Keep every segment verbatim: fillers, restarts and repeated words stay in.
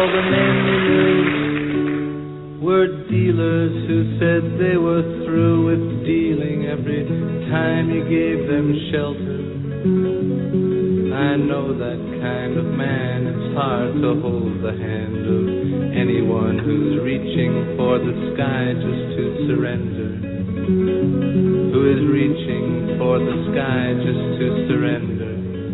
all the men you knew were dealers who said they were through with dealing every time you gave them shelter. I know that kind of man. It's hard to hold the hand of anyone who's reaching for the sky just to surrender. Who is reaching for the sky just to surrender.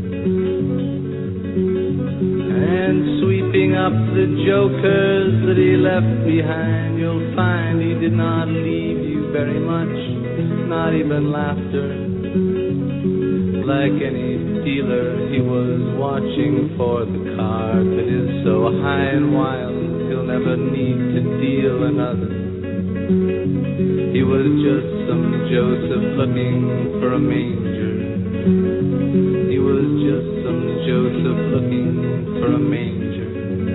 And sweeping up the jokers that he left behind, you'll find he did not leave you very much, not even laughter. Like any dealer, he was watching for the card that is so high and wild, he'll never need to deal another. He was just some Joseph looking for a manger. He was just some Joseph looking for a manger.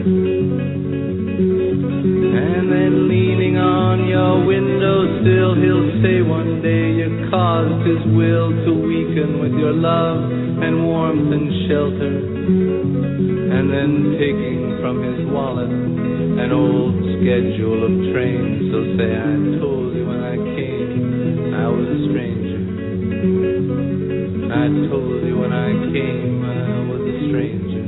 And then leaning on your windowsill, he'll say one day you caused his will to weaken with your love and warmth and shelter. And then taking from his wallet an old schedule of trains, he'll say, I told you when I came I was a stranger. I told you when I came I was a stranger.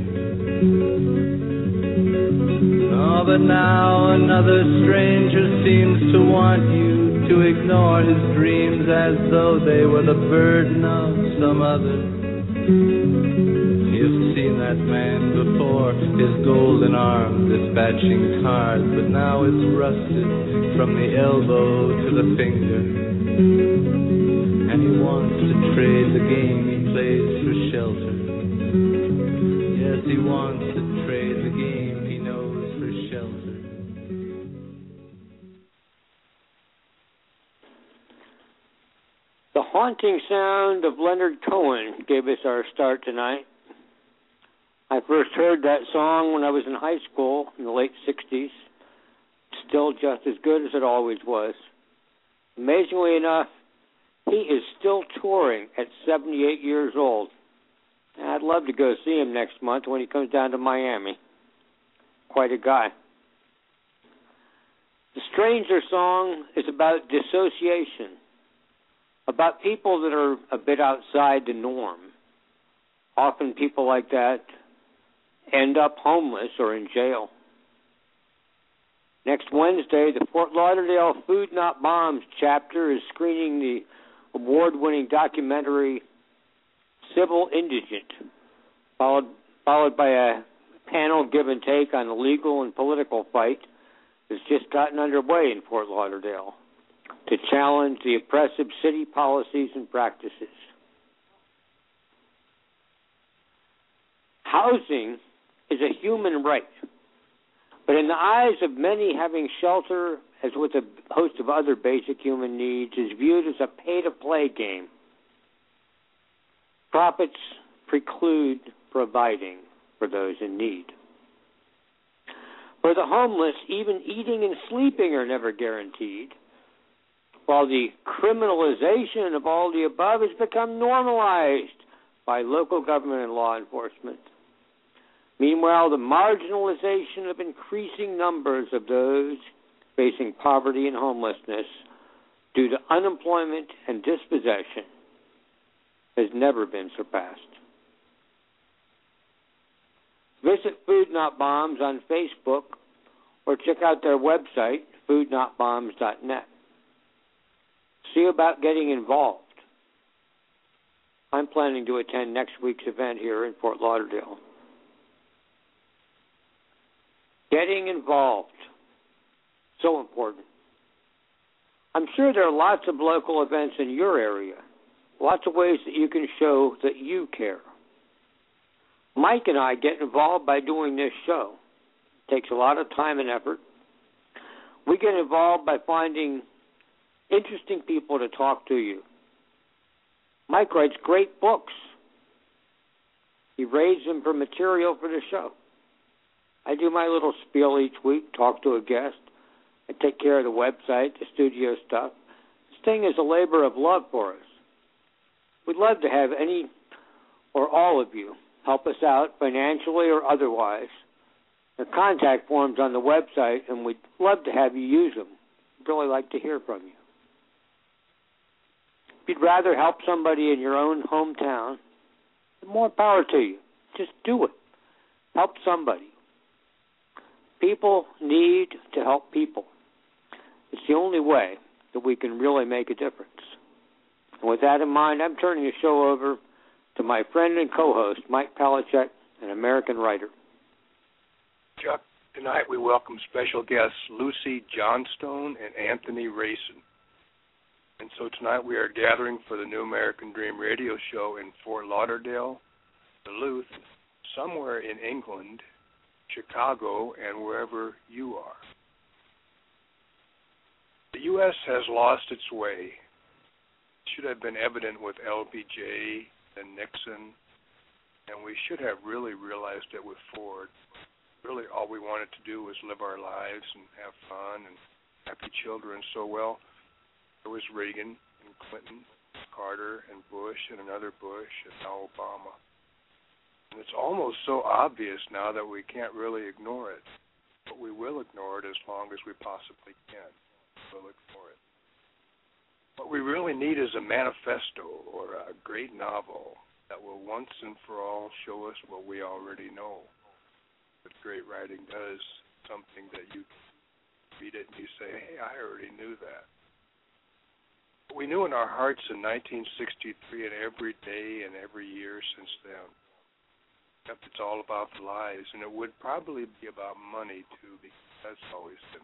Oh, but now another stranger seems to want you to ignore his dreams as though they were the burden of some other. You've seen that man before, his golden arm dispatching cards, but now it's rusted from the elbow to the finger. And he wants to trade the game he plays for shelter. Yes, he wants to trade the game he knows for shelter. The haunting sound of Leonard Cohen gave us our start tonight. I first heard that song when I was in high school in the late sixties. Still just as good as it always was. Amazingly enough, he is still touring at seventy-eight years old. I'd love to go see him next month when he comes down to Miami. Quite a guy. The Stranger song is about dissociation, about people that are a bit outside the norm. Often people like that end up homeless or in jail. Next Wednesday, the Fort Lauderdale Food Not Bombs chapter is screening the award-winning documentary Civil Indigent, followed, followed by a panel give and take on the legal and political fight that's just gotten underway in Fort Lauderdale to challenge the oppressive city policies and practices. Housing is a human right, but in the eyes of many, having shelter, as with a host of other basic human needs, is viewed as a pay-to-play game. Profits preclude providing for those in need. For the homeless, even eating and sleeping are never guaranteed, while the criminalization of all the above has become normalized by local government and law enforcement. Meanwhile, the marginalization of increasing numbers of those facing poverty and homelessness due to unemployment and dispossession has never been surpassed. Visit Food Not Bombs on Facebook or check out their website, food not bombs dot net. See about getting involved. I'm planning to attend next week's event here in Fort Lauderdale. Getting involved. So important. I'm sure there are lots of local events in your area. Lots of ways that you can show that you care. Mike and I get involved by doing this show. It takes a lot of time and effort. We get involved by finding interesting people to talk to you. Mike writes great books. He raises them for material for the show. I do my little spiel each week, talk to a guest. I take care of the website, the studio stuff. This thing is a labor of love for us. We'd love to have any or all of you help us out financially or otherwise the contact forms on the website, and we'd love to have you use them. We'd really like to hear from you. If you'd rather help somebody in your own hometown, more power to you. Just do it. Help somebody. People need to help people. It's the only way that we can really make a difference. And with that in mind, I'm turning the show over to my friend and co-host, Mike Palachuk, an American writer. Chuck, tonight we welcome special guests Lucy Johnstone and Anthony Rayson. And so tonight we are gathering for the New American Dream radio show in Fort Lauderdale, Duluth, somewhere in England, Chicago, and wherever you are. The U S has lost its way. It should have been evident with L B J and Nixon, and we should have really realized it with Ford. Really all we wanted to do was live our lives and have fun and happy children. So, well, there was Reagan and Clinton, Carter and Bush and another Bush and now Obama. And it's almost so obvious now that we can't really ignore it. But we will ignore it as long as we possibly can. We'll ignore it. What we really need is a manifesto or a great novel that will once and for all show us what we already know. What great writing does, something that you read it and you say, hey, I already knew that. But we knew in our hearts in nineteen sixty-three and every day and every year since then. Except it's all about the lies, and it would probably be about money, too, because that's always been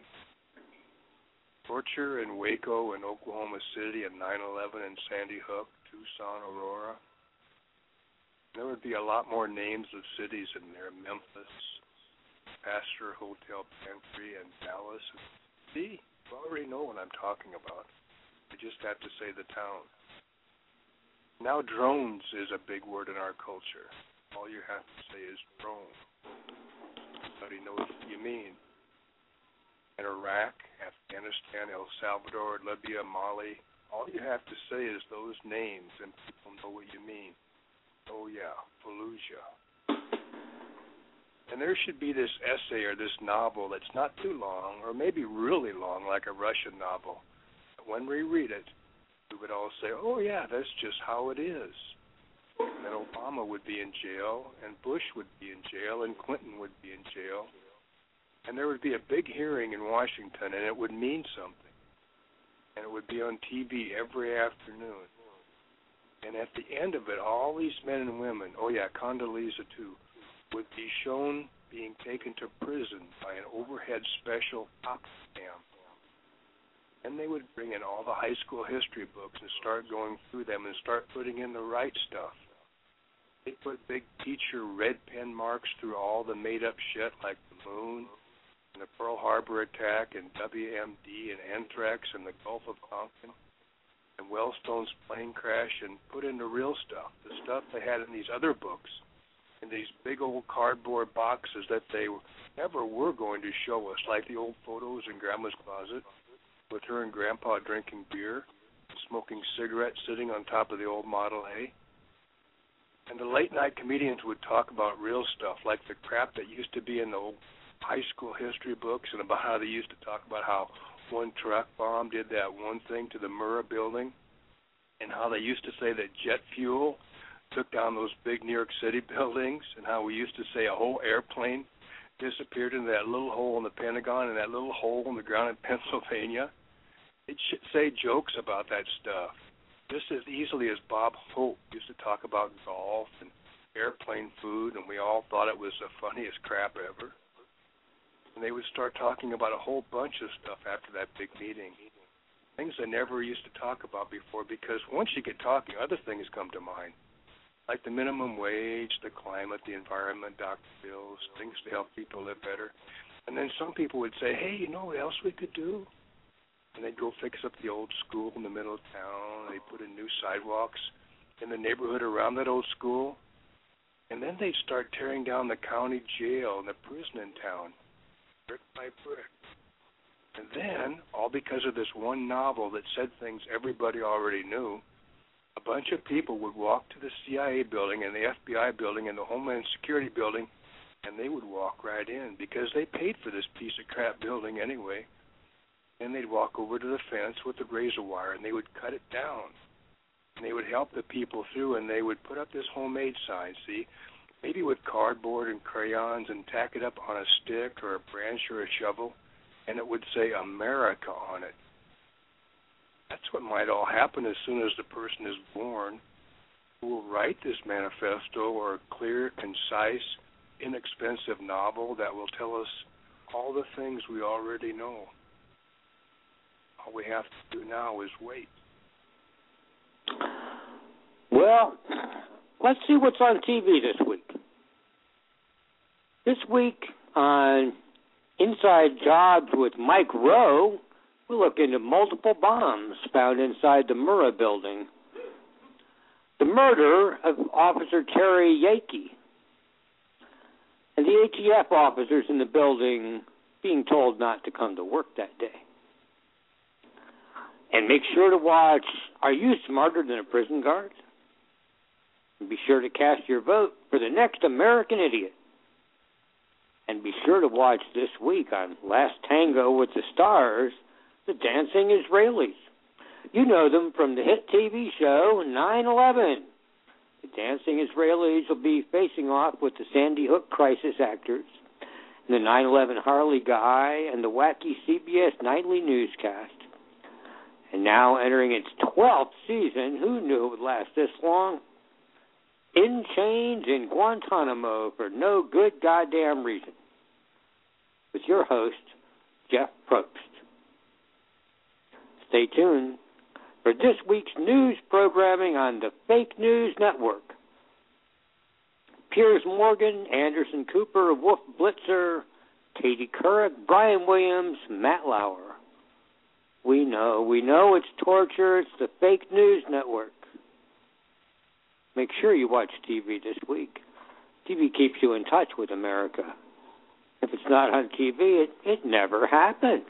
torture in Waco and Oklahoma City and nine eleven and Sandy Hook, Tucson, Aurora. There would be a lot more names of cities in there, Memphis, Pastor Hotel Pantry, and Dallas. See, you already know what I'm talking about. You just have to say the town. Now drones is a big word in our culture. All you have to say is drone. Everybody knows what you mean. In Iraq, Afghanistan, El Salvador, Libya, Mali, all you have to say is those names and people know what you mean. Oh yeah, Fallujah. And there should be this essay or this novel that's not too long, or maybe really long, like a Russian novel. But when we read it, we would all say, oh yeah, that's just how it is. And then Obama would be in jail, and Bush would be in jail, and Clinton would be in jail. And there would be a big hearing in Washington, and it would mean something. And it would be on T V every afternoon. And at the end of it, all these men and women, oh yeah, Condoleezza too, would be shown being taken to prison by an overhead special cop cam. And they would bring in all the high school history books and start going through them and start putting in the right stuff. They put big teacher red pen marks through all the made-up shit like the moon and the Pearl Harbor attack and W M D and anthrax and the Gulf of Tonkin and Wellstone's plane crash, and put in the real stuff, the stuff they had in these other books, in these big old cardboard boxes that they never were going to show us, like the old photos in Grandma's closet with her and Grandpa drinking beer, smoking cigarettes, sitting on top of the old Model A. And the late-night comedians would talk about real stuff, like the crap that used to be in the old high school history books, and about how they used to talk about how one truck bomb did that one thing to the Murrah building, and how they used to say that jet fuel took down those big New York City buildings, and how we used to say a whole airplane disappeared into that little hole in the Pentagon and that little hole in the ground in Pennsylvania. They'd say jokes about that stuff, just as easily as Bob Hope used to talk about golf and airplane food, and we all thought it was the funniest crap ever. And they would start talking about a whole bunch of stuff after that big meeting, things they never used to talk about before, because once you get talking, other things come to mind, like the minimum wage, the climate, the environment, doctor bills, things to help people live better. And then some people would say, hey, you know what else we could do? And they'd go fix up the old school in the middle of town. They'd put in new sidewalks in the neighborhood around that old school. And then they'd start tearing down the county jail and the prison in town, brick by brick. And then, all because of this one novel that said things everybody already knew, a bunch of people would walk to the C I A building and the F B I building and the Homeland Security building and they would walk right in because they paid for this piece of crap building anyway. And they'd walk over to the fence with the razor wire, and they would cut it down. And they would help the people through, and they would put up this homemade sign, see, maybe with cardboard and crayons, and tack it up on a stick or a branch or a shovel, and it would say America on it. That's what might all happen as soon as the person is born, who will write this manifesto or a clear, concise, inexpensive novel that will tell us all the things we already know. All we have to do now is wait. Well, let's see what's on T V this week. This week on Inside Jobs with Mike Rowe, we look into multiple bombs found inside the Murrah building. The murder of Officer Terry Yakey, and the A T F officers in the building being told not to come to work that day. And make sure to watch Are You Smarter Than a Prison Guard? And be sure to cast your vote for the next American Idiot. And be sure to watch this week on Last Tango with the Stars, the Dancing Israelis. You know them from the hit T V show nine eleven. The Dancing Israelis will be facing off with the Sandy Hook crisis actors, and the nine eleven Harley Guy, and the wacky C B S nightly newscast. And now entering its twelfth season, who knew it would last this long? In Chains in Guantanamo for no good goddamn reason. With your host, Jeff Probst. Stay tuned for this week's news programming on the Fake News Network. Piers Morgan, Anderson Cooper, Wolf Blitzer, Katie Couric, Brian Williams, Matt Lauer. We know, we know it's torture. It's the Fake News Network. Make sure you watch T V this week. T V keeps you in touch with America. If it's not on T V, it, it never happened.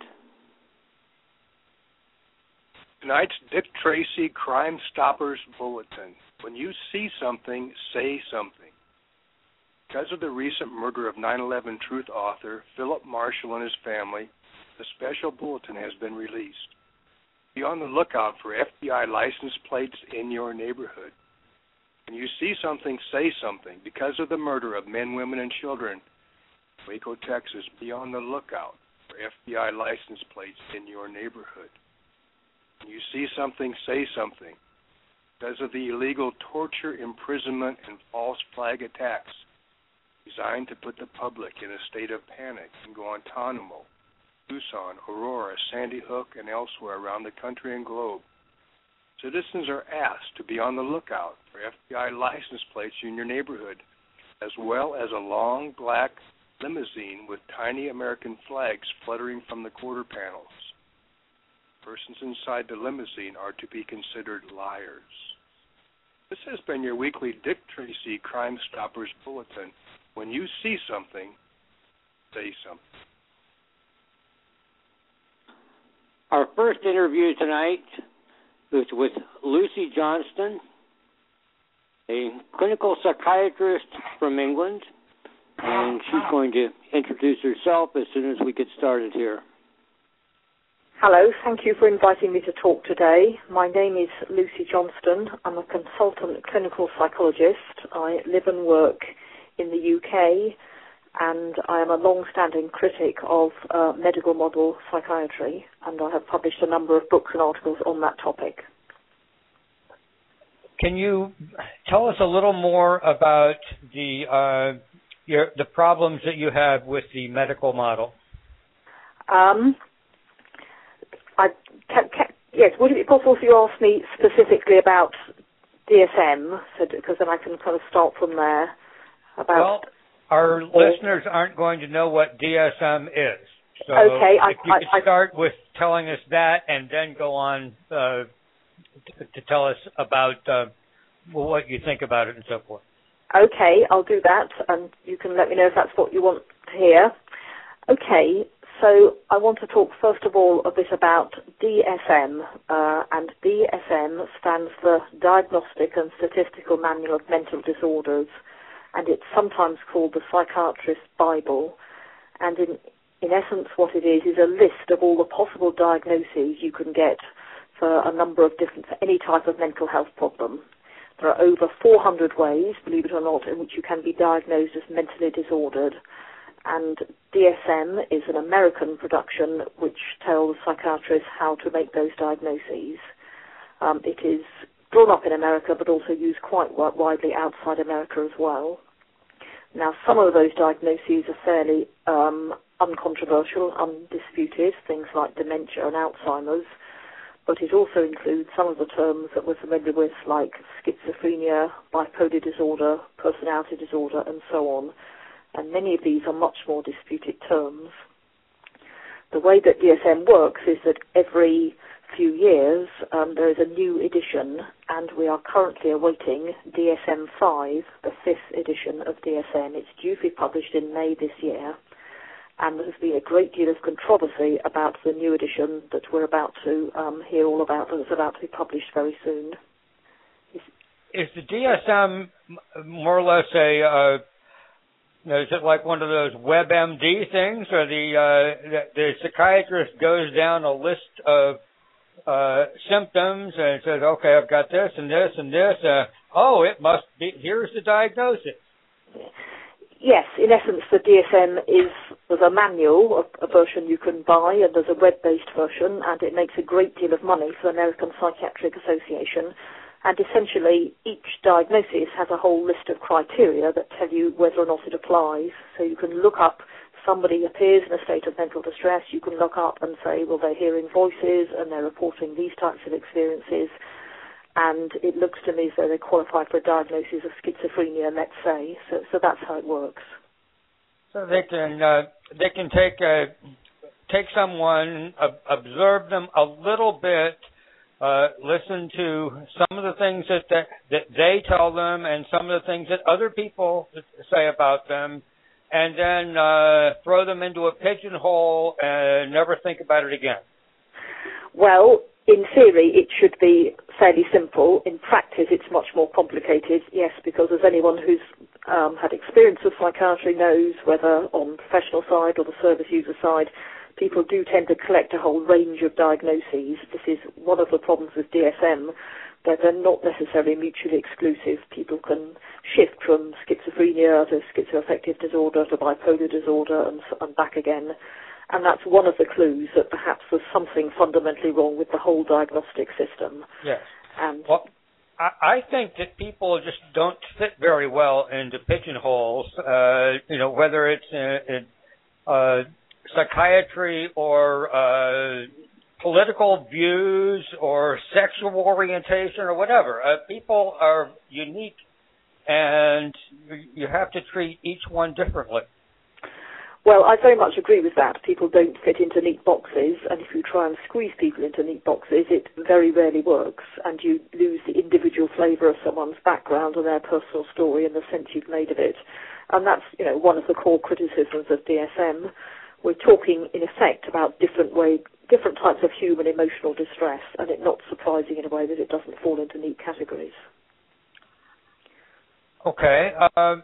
Tonight's Dick Tracy Crime Stoppers Bulletin. When you see something, say something. Because of the recent murder of nine eleven Truth author Philip Marshall and his family, the special bulletin has been released. Be on the lookout for F B I license plates in your neighborhood. When you see something, say something. Because of the murder of men, women, and children in Waco, Texas, be on the lookout for F B I license plates in your neighborhood. When you see something, say something. Because of the illegal torture, imprisonment, and false flag attacks designed to put the public in a state of panic in Guantanamo, Tucson, Aurora, Sandy Hook, and elsewhere around the country and globe, citizens are asked to be on the lookout for F B I license plates in your neighborhood, as well as a long black limousine with tiny American flags fluttering from the quarter panels. Persons inside the limousine are to be considered liars. This has been your weekly Dick Tracy Crime Stoppers Bulletin. When you see something, say something. Our first interview tonight is with Lucy Johnston, a clinical psychiatrist from England, and she's going to introduce herself as soon as we get started here. Hello, thank you for inviting me to talk today. My name is Lucy Johnston. I'm a consultant clinical psychologist. I live and work in the U K, and I am a long-standing critic of uh, medical model psychiatry, and I have published a number of books and articles on that topic. Can you tell us a little more about the uh, your, the problems that you have with the medical model? Um, I can, can, yes, would it be possible for you to ask me specifically about D S M, so, because then I can kind of start from there. About well, our uh, listeners aren't going to know what D S M is. So okay, if I, you could I, start I, with telling us that and then go on uh, to, to tell us about uh, what you think about it and so forth. Okay, I'll do that, and you can let me know if that's what you want to hear. Okay, so I want to talk first of all a bit about D S M, uh, and D S M stands for Diagnostic and Statistical Manual of Mental Disorders, and it's sometimes called the Psychiatrist's Bible. And in, in essence, what it is is a list of all the possible diagnoses you can get for a number of different, for any type of mental health problem. There are over four hundred ways, believe it or not, in which you can be diagnosed as mentally disordered. And D S M is an American production which tells psychiatrists how to make those diagnoses. Um, it is drawn up in America but also used quite widely outside America as well. Now, some of those diagnoses are fairly um, uncontroversial, undisputed, things like dementia and Alzheimer's, but it also includes some of the terms that we're familiar with, like schizophrenia, bipolar disorder, personality disorder, and so on. And many of these are much more disputed terms. The way that D S M works is that every few years um, there is a new edition, and we are currently awaiting D S M five, the fifth edition of D S M. It's due to be published in May this year, and there has been a great deal of controversy about the new edition that we're about to um, hear all about, that's about to be published very soon. Is the D S M more or less a... Uh is it like one of those WebMD things, or the, uh, the the psychiatrist goes down a list of uh, symptoms and says, okay, I've got this and this and this. Uh, oh, it must be, here's the diagnosis. Yes, in essence, the D S M is there's a manual, a, a version you can buy, and there's a web-based version, and it makes a great deal of money for the American Psychiatric Association. And essentially, each diagnosis has a whole list of criteria that tell you whether or not it applies. So you can look up, somebody appears in a state of mental distress, you can look up and say, well, they're hearing voices and they're reporting these types of experiences. And it looks to me as though they qualify for a diagnosis of schizophrenia, let's say. So, so that's how it works. So they can uh, they can take a, take someone, uh, observe them a little bit, Uh, listen to some of the things that, that that they tell them and some of the things that other people say about them, and then uh, throw them into a pigeonhole and never think about it again. Well, in theory, it should be fairly simple. In practice, it's much more complicated, yes, because as anyone who's um, had experience with psychiatry knows, whether on the professional side or the service user side, people do tend to collect a whole range of diagnoses. This is one of the problems with D S M, that they're not necessarily mutually exclusive. People can shift from schizophrenia to schizoaffective disorder to bipolar disorder and, and back again. And that's one of the clues that perhaps there's something fundamentally wrong with the whole diagnostic system. Yes. And well, I, I think that people just don't fit very well into pigeonholes, uh, you know, whether it's in, in uh, psychiatry or uh, political views or sexual orientation or whatever. Uh, people are unique, and you have to treat each one differently. Well, I very much agree with that. People don't fit into neat boxes, and if you try and squeeze people into neat boxes, it very rarely works, and you lose the individual flavour of someone's background and their personal story and the sense you've made of it. And that's, you know, one of the core criticisms of D S M. We're talking, in effect, about different way, different types of human emotional distress, and it's not surprising in a way that it doesn't fall into neat categories. Okay. Uh,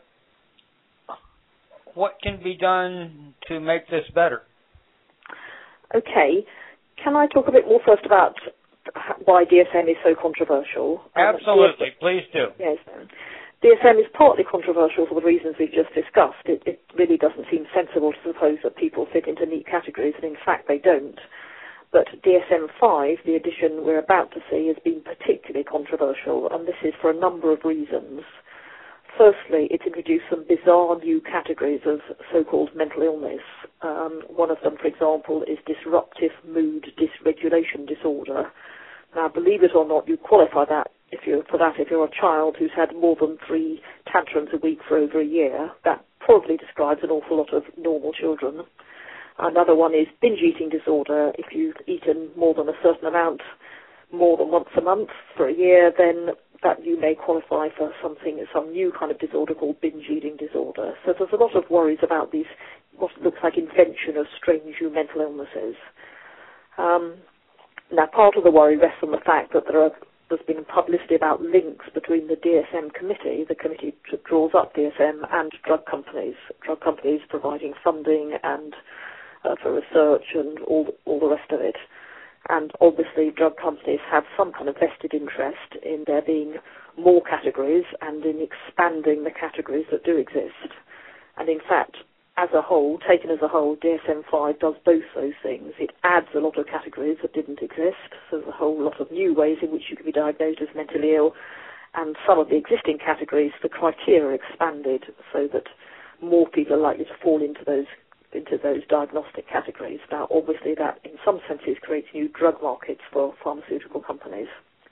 what can be done to make this better? Okay. Can I talk a bit more first about why D S M is so controversial? Absolutely. Um, Please do. Yes. D S M is partly controversial for the reasons we've just discussed. It, it really doesn't seem sensible to suppose that people fit into neat categories, and in fact they don't. But D S M five, the edition we're about to see, has been particularly controversial, and this is for a number of reasons. Firstly, it introduced some bizarre new categories of so-called mental illness. Um, one of them, for example, is disruptive mood dysregulation disorder. Now, believe it or not, you qualify that if you're for that if you're a child who's had more than three tantrums a week for over a year. That probably describes an awful lot of normal children. Another one is binge eating disorder. If you've eaten more than a certain amount, more than once a month for a year, then that you may qualify for something, some new kind of disorder called binge eating disorder. So there's a lot of worries about these, what looks like invention of strange new mental illnesses. Um, now, part of the worry rests on the fact that there are there's been publicity about links between the D S M committee, the committee that draws up D S M, and drug companies. Drug companies providing funding and uh, for research and all all the rest of it. And obviously, drug companies have some kind of vested interest in there being more categories and in expanding the categories that do exist. And in fact, as a whole, taken as a whole, D S M five does both those things. It adds a lot of categories that didn't exist, so there's a whole lot of new ways in which you can be diagnosed as mentally ill, and some of the existing categories, the criteria expanded so that more people are likely to fall into those into those diagnostic categories. Now, obviously, that in some senses creates new drug markets for pharmaceutical companies.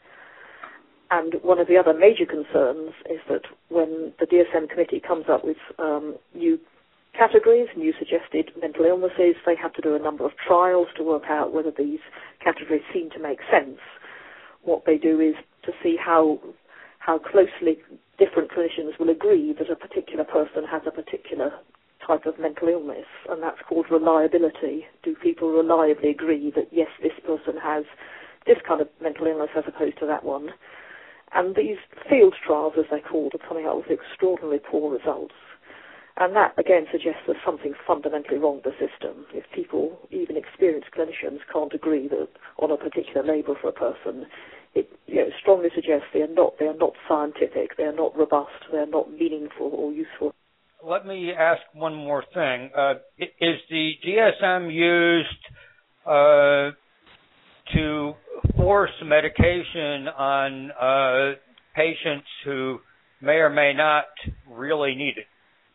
And one of the other major concerns is that when the D S M committee comes up with um, new categories, new suggested mental illnesses, they have to do a number of trials to work out whether these categories seem to make sense. What they do is to see how how closely different clinicians will agree that a particular person has a particular type of mental illness, and that's called reliability. Do people reliably agree that, yes, this person has this kind of mental illness as opposed to that one? And these field trials, as they're called, are coming out with extraordinarily poor results. And that, again, suggests there's something fundamentally wrong with the system. If people, even experienced clinicians, can't agree that on a particular label for a person, it you know, strongly suggests they are not they are not scientific, they are not robust, they are not meaningful or useful. Let me ask one more thing. Uh, is the D S M used uh, to force medication on uh, patients who may or may not really need it?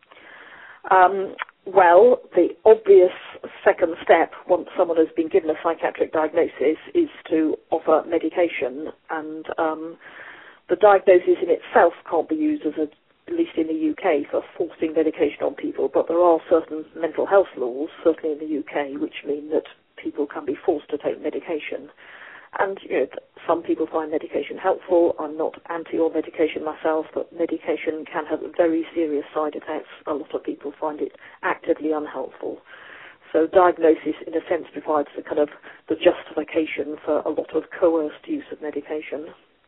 Um, well, the obvious second step, once someone has been given a psychiatric diagnosis, is to offer medication. And um, the diagnosis in itself can't be used as a at least in the U K, for forcing medication on people, but there are certain mental health laws, certainly in the U K, which mean that people can be forced to take medication. And you know, some people find medication helpful. I'm not anti all medication myself, but medication can have very serious side effects. A lot of people find it actively unhelpful. So diagnosis, in a sense, provides the kind of the justification for a lot of coerced use of medication.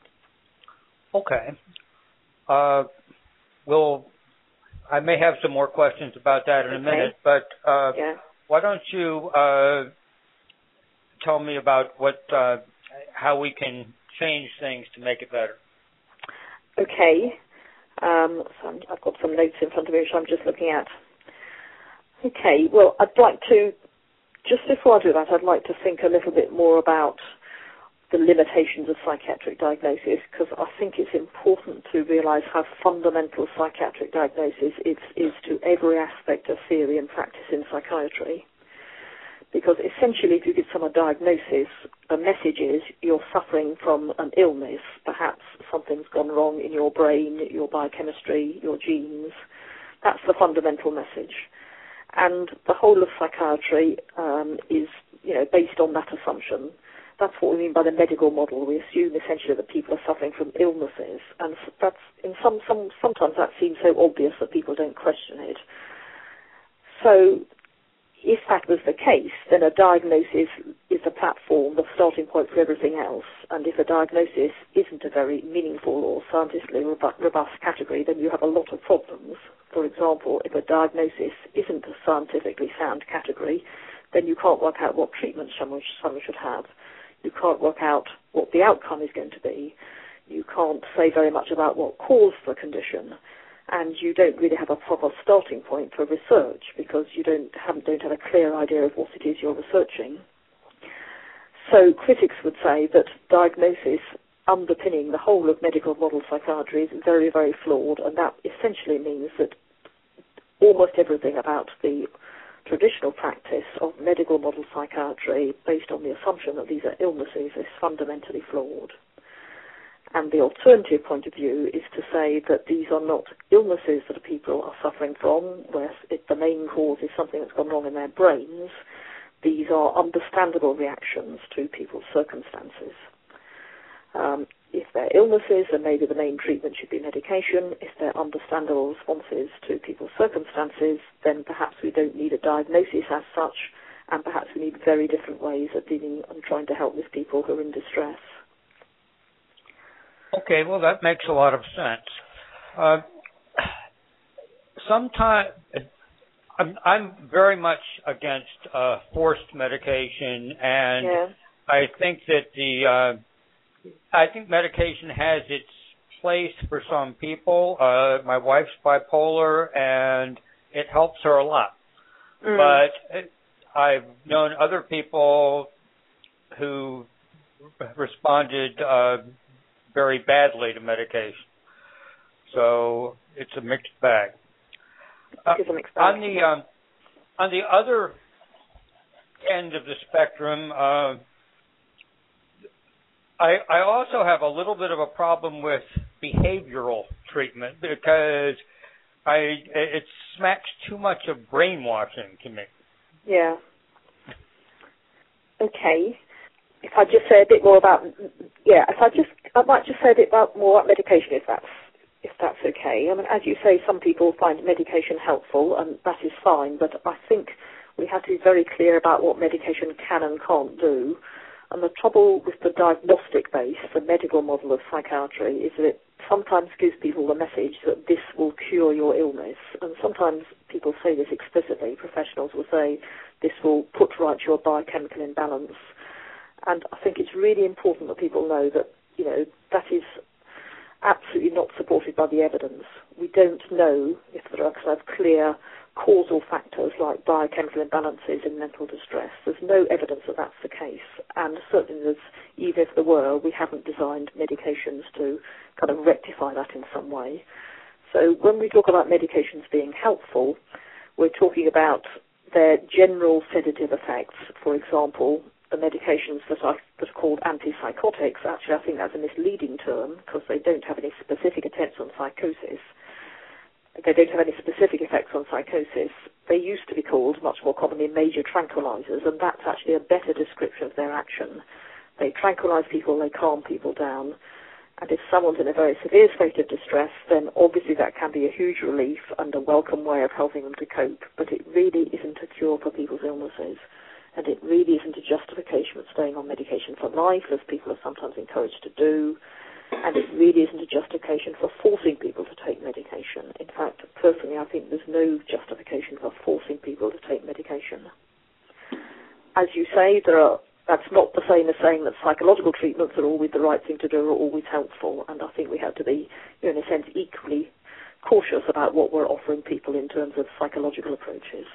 Okay. Uh, Well, I may have some more questions about that in a okay. minute, but uh, yeah. why don't you uh, tell me about what uh, how we can change things to make it better? Okay. Um, so I'm, I've got some notes in front of me, which I'm just looking at. Okay. Well, I'd like to, just before I do that, I'd like to think a little bit more about the limitations of psychiatric diagnosis, because I think it's important to realise how fundamental psychiatric diagnosis is, is to every aspect of theory and practice in psychiatry. Because essentially, if you give someone a diagnosis, the message is you're suffering from an illness. Perhaps something's gone wrong in your brain, your biochemistry, your genes. That's the fundamental message. And the whole of psychiatry um, is, you know, based on that assumption. That's what we mean by the medical model. We assume essentially that people are suffering from illnesses, and that's in some some sometimes that seems so obvious that people don't question it. So, if that was the case, then a diagnosis is the platform, the starting point for everything else. And if a diagnosis isn't a very meaningful or scientifically robust category, then you have a lot of problems. For example, if a diagnosis isn't a scientifically sound category, then you can't work out what treatment someone someone should have. You can't work out what the outcome is going to be. You can't say very much about what caused the condition. And you don't really have a proper starting point for research because you don't have, don't have a clear idea of what it is you're researching. So critics would say that diagnosis underpinning the whole of medical model psychiatry is very, very flawed, and that essentially means that almost everything about the traditional practice of medical model psychiatry based on the assumption that these are illnesses is fundamentally flawed. And the alternative point of view is to say that these are not illnesses that people are suffering from, where if the main cause is something that's gone wrong in their brains. These are understandable reactions to people's circumstances. Um, if they're illnesses, then maybe the main treatment should be medication. If they're understandable responses to people's circumstances, then perhaps we don't need a diagnosis as such, and perhaps we need very different ways of dealing and trying to help with people who are in distress. Okay, well, that makes a lot of sense. Uh, sometimes I'm, I'm very much against uh, forced medication, and yeah. I think that the uh, I think medication has its place for some people. Uh, my wife's bipolar, and it helps her a lot. Mm. But I've known other people who responded uh, very badly to medication. So it's a mixed bag. Uh, it is a mixed bag. On the um, on the other end of the spectrum, uh, I, I also have a little bit of a problem with behavioral treatment because I it smacks too much of brainwashing to me. Yeah. Okay. If I just say a bit more about, yeah, if I just, I might just say a bit about more about medication, if that's, if that's okay. I mean, as you say, some people find medication helpful, and that is fine. But I think we have to be very clear about what medication can and can't do. And the trouble with the diagnostic base, the medical model of psychiatry, is that it sometimes gives people the message that this will cure your illness. And sometimes people say this explicitly. Professionals will say this will put right your biochemical imbalance. And I think it's really important that people know that, you know, that is absolutely not supported by the evidence. We don't know if there are kind of clear causal factors like biochemical imbalances in mental distress. There's no evidence that that's the case. And certainly there's, even if there were, we haven't designed medications to kind of rectify that in some way. So when we talk about medications being helpful, we're talking about their general sedative effects. For example, the medications that are, that are called antipsychotics, actually I think that's a misleading term because they don't have any specific attempts on psychosis. They don't have any specific effects on psychosis. They used to be called, much more commonly, major tranquilizers, and that's actually a better description of their action. They tranquilize people, they calm people down, and if someone's in a very severe state of distress, then obviously that can be a huge relief and a welcome way of helping them to cope, but it really isn't a cure for people's illnesses, and it really isn't a justification for staying on medication for life, as people are sometimes encouraged to do. And it really isn't a justification for forcing people to take medication. In fact, personally, I think there's no justification for forcing people to take medication. As you say, there are, that's not the same as saying that psychological treatments are always the right thing to do or always helpful. And I think we have to be, you know, in a sense, equally cautious about what we're offering people in terms of psychological approaches.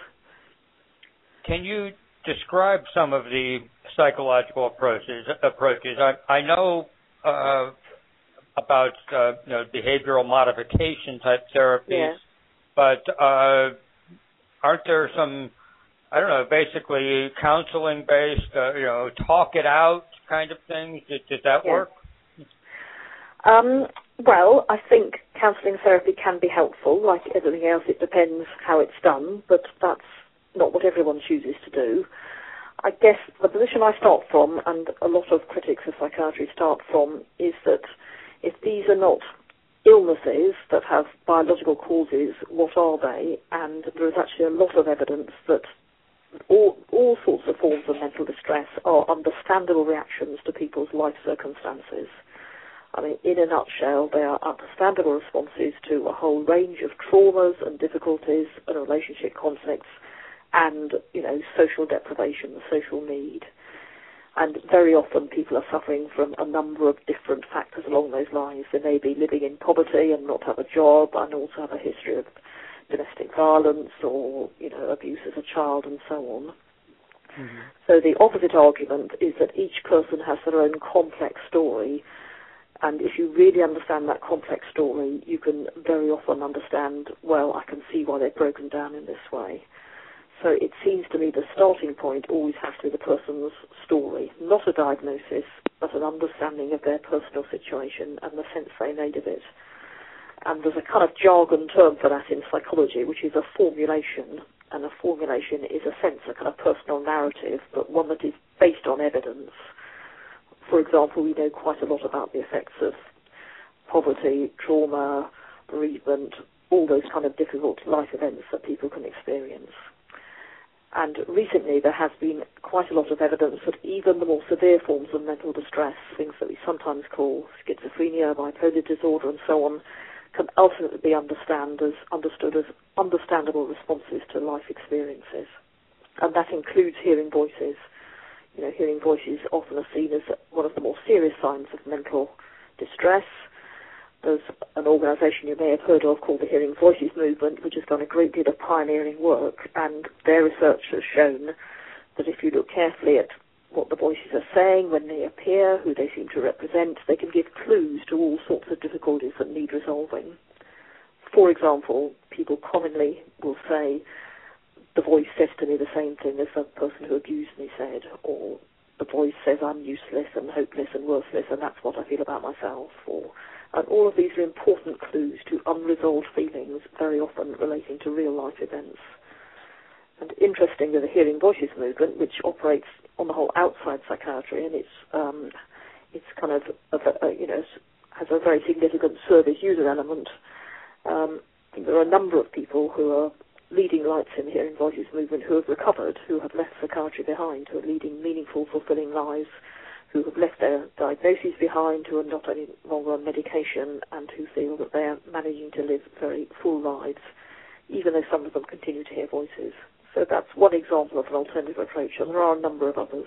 Can you describe some of the psychological approaches? Approaches. I, I know. Uh, about uh, you know, behavioral modification type therapies, yeah. but uh, aren't there some, I don't know, basically counseling based, uh, you know, talk it out kind of things? Did, did that yeah. work? Um, well, I think counseling therapy can be helpful. Like everything else, it depends how it's done, but that's not what everyone chooses to do. I guess the position I start from, and a lot of critics of psychiatry start from, is that if these are not illnesses that have biological causes, what are they? And there is actually a lot of evidence that all, all sorts of forms of mental distress are understandable reactions to people's life circumstances. I mean, in a nutshell, they are understandable responses to a whole range of traumas and difficulties and relationship conflicts and, you know, social deprivation, social need. And very often people are suffering from a number of different factors along those lines. They may be living in poverty and not have a job and also have a history of domestic violence or, you know, abuse as a child and so on. Mm-hmm. So the opposite argument is that each person has their own complex story, and if you really understand that complex story, you can very often understand, well, I can see why they've broken down in this way. So it seems to me the starting point always has to be the person's story, not a diagnosis, but an understanding of their personal situation and the sense they made of it. And there's a kind of jargon term for that in psychology, which is a formulation. And a formulation is a sense, a kind of personal narrative, but one that is based on evidence. For example, we know quite a lot about the effects of poverty, trauma, bereavement, all those kind of difficult life events that people can experience. And recently there has been quite a lot of evidence that even the more severe forms of mental distress, things that we sometimes call schizophrenia, bipolar disorder and so on, can ultimately be understand as, understood as understandable responses to life experiences. And that includes hearing voices. You know, hearing voices often are seen as one of the more serious signs of mental distress. There's an organisation you may have heard of called the Hearing Voices Movement, which has done a great deal of pioneering work, and their research has shown that if you look carefully at what the voices are saying when they appear, who they seem to represent, they can give clues to all sorts of difficulties that need resolving. For example, people commonly will say, the voice says to me the same thing as the person who abused me said, or the voice says I'm useless and hopeless and worthless, and that's what I feel about myself, or and all of these are important clues to unresolved feelings, very often relating to real-life events. And interestingly, the Hearing Voices movement, which operates on the whole outside psychiatry, and it's um, it's kind of a, a, you know has a very significant service user element. Um, I think there are a number of people who are leading lights in the Hearing Voices movement who have recovered, who have left psychiatry behind, who are leading meaningful, fulfilling lives, who have left their diagnoses behind, who are not any longer on medication, and who feel that they are managing to live very full lives, even though some of them continue to hear voices. So that's one example of an alternative approach, and there are a number of others.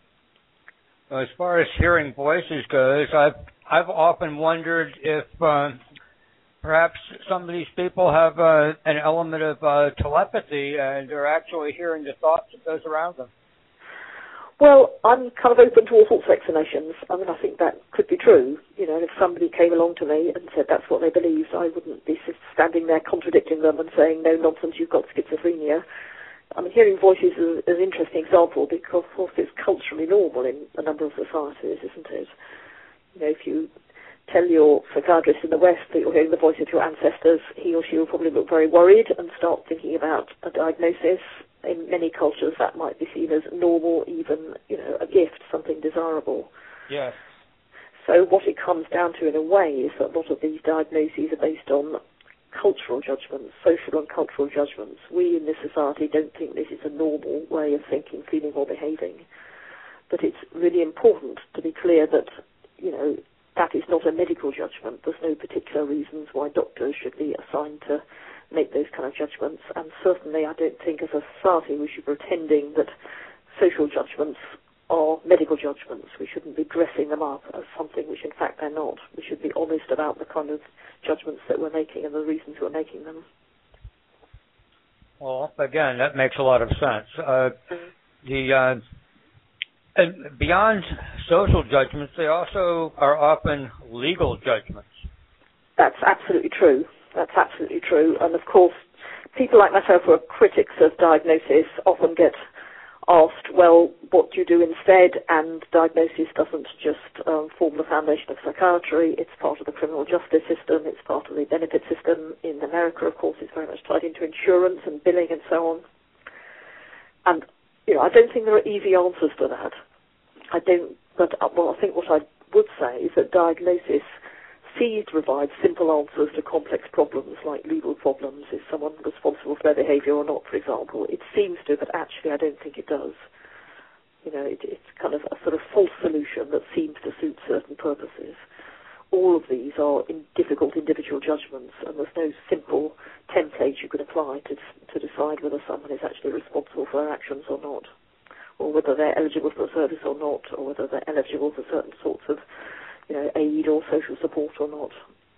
As far as hearing voices goes, I've I've often wondered if uh, perhaps some of these people have uh, an element of uh, telepathy and they're actually hearing the thoughts of those around them. Well, I'm kind of open to all sorts of explanations. I mean, I think that could be true. You know, if somebody came along to me and said that's what they believed, I wouldn't be standing there contradicting them and saying, no nonsense, you've got schizophrenia. I mean, hearing voices is an interesting example because, of course, it's culturally normal in a number of societies, isn't it? You know, if you tell your psychiatrist in the West that you're hearing the voice of your ancestors, he or she will probably look very worried and start thinking about a diagnosis. In many cultures, that might be seen as normal, even, you know, a gift, something desirable. Yes. So what it comes down to, in a way, is that a lot of these diagnoses are based on cultural judgments, social and cultural judgments. We in this society don't think this is a normal way of thinking, feeling, or behaving. But it's really important to be clear that, you know, that is not a medical judgment. There's no particular reasons why doctors should be assigned to make those kind of judgments, and certainly I don't think as a society we should be pretending that social judgments are medical judgments. We shouldn't be dressing them up as something which in fact they're not. We should be honest about the kind of judgments that we're making and the reasons we're making them. Well, again, that makes a lot of sense. Uh, the uh, and beyond social judgments, they also are often legal judgments. That's absolutely true. That's absolutely true. And, of course, people like myself who are critics of diagnosis often get asked, well, what do you do instead? And diagnosis doesn't just um, form the foundation of psychiatry. It's part of the criminal justice system. It's part of the benefit system. In America, of course, it's very much tied into insurance and billing and so on. And, you know, I don't think there are easy answers to that. I don't, but, uh, well, I think what I would say is that diagnosis seems to provide simple answers to complex problems like legal problems. Is someone responsible for their behaviour or not, for example? It seems to, but actually I don't think it does. You know, it, it's kind of a sort of false solution that seems to suit certain purposes. All of these are in difficult individual judgments, and there's no simple template you can apply to to decide whether someone is actually responsible for their actions or not, or whether they're eligible for a service or not, or whether they're eligible for certain sorts of, you know, aid or social support or not.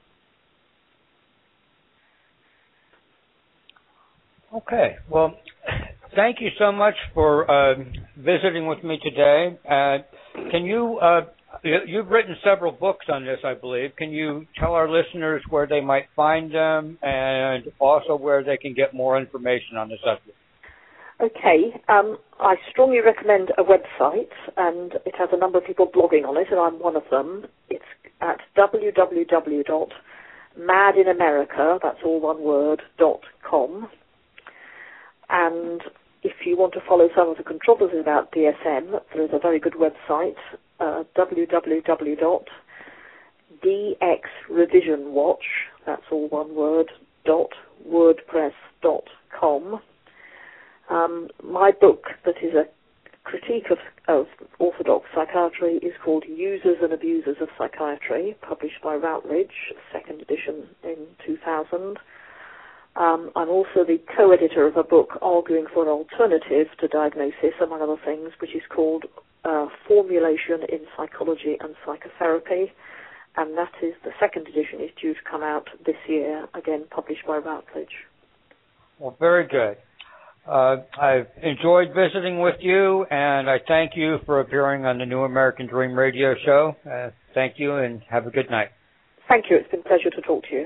Okay. Well, thank you so much for uh, visiting with me today. Uh, can you, uh, you've written several books on this, I believe. Can you tell our listeners where they might find them and also where they can get more information on the subject? Okay, um, I strongly recommend a website, and it has a number of people blogging on it, and I'm one of them. It's at w w w dot mad in america, that's all one word, dot com. And if you want to follow some of the controversies about D S M, there is a very good website, uh, w w w dot d x revision watch, that's all one word, dot wordpress dot com. Um, my book that is a critique of, of orthodox psychiatry is called Users and Abusers of Psychiatry, published by Routledge, second edition in two thousand. Um, I'm also the co-editor of a book arguing for an alternative to diagnosis, among other things, which is called uh, Formulation in Psychology and Psychotherapy, and that is, the second edition is due to come out this year, again published by Routledge. Well, very good. Uh, I've enjoyed visiting with you, and I thank you for appearing on the New American Dream radio show. Uh, thank you, and have a good night. Thank you. It's been a pleasure to talk to you.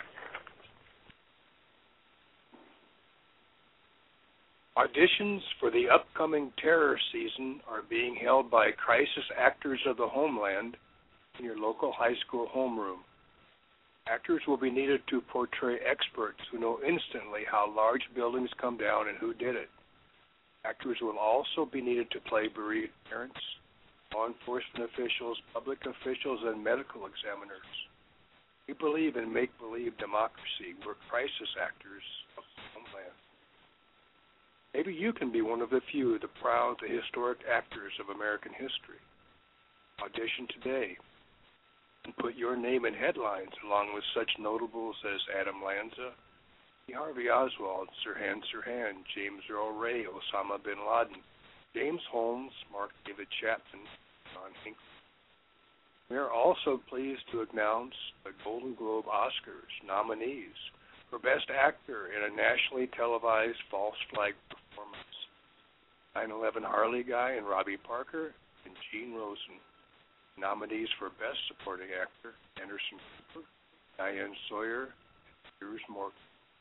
Auditions for the upcoming terror season are being held by crisis actors of the homeland in your local high school homeroom. Actors will be needed to portray experts who know instantly how large buildings come down and who did it. Actors will also be needed to play bereaved parents, law enforcement officials, public officials, and medical examiners. We believe in make-believe democracy. We're crisis actors of the homeland. Maybe you can be one of the few, the proud, the historic actors of American history. Audition today and put your name in headlines along with such notables as Adam Lanza, Harvey Oswald, Sirhan Sirhan, James Earl Ray, Osama bin Laden, James Holmes, Mark David Chapman, John Hinckley. We are also pleased to announce the Golden Globe Oscars nominees for Best Actor in a nationally televised false flag performance. nine eleven Harley Guy and Robbie Parker and Gene Rosen. Nominees for Best Supporting Actor, Anderson Cooper, Diane Sawyer, and Piers Morgan.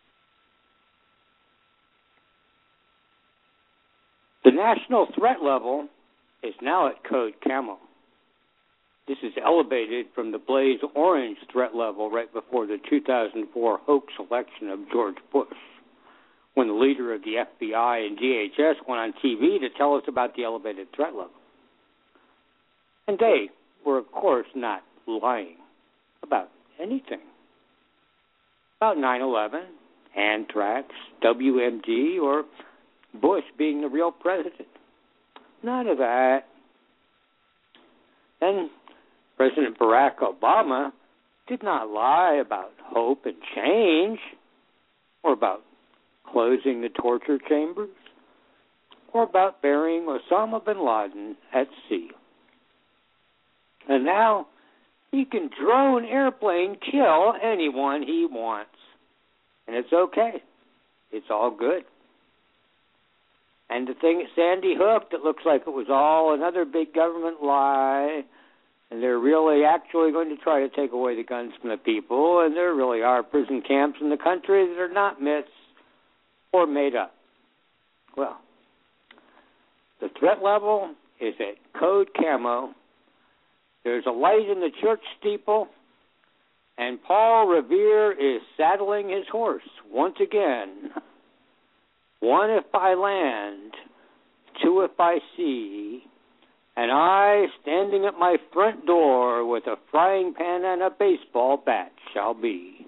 The national threat level is now at Code Camo. This is elevated from the Blaze Orange threat level right before the two thousand four hoax election of George Bush, when the leader of the F B I and D H S went on T V to tell us about the elevated threat level. And they were, of course, not lying about anything. About nine eleven, anthrax, W M D, or Bush being the real president. None of that. Then President Barack Obama did not lie about hope and change, or about closing the torture chambers, or about burying Osama bin Laden at sea. And now he can drone airplane kill anyone he wants. And it's okay. It's all good. And the thing at Sandy Hook that looks like it was all another big government lie, and they're really actually going to try to take away the guns from the people, and there really are prison camps in the country that are not myths or made up. Well, the threat level is at Code Camo. There's a light in the church steeple, and Paul Revere is saddling his horse once again. One if by land, two if by sea, and I standing at my front door with a frying pan and a baseball bat shall be.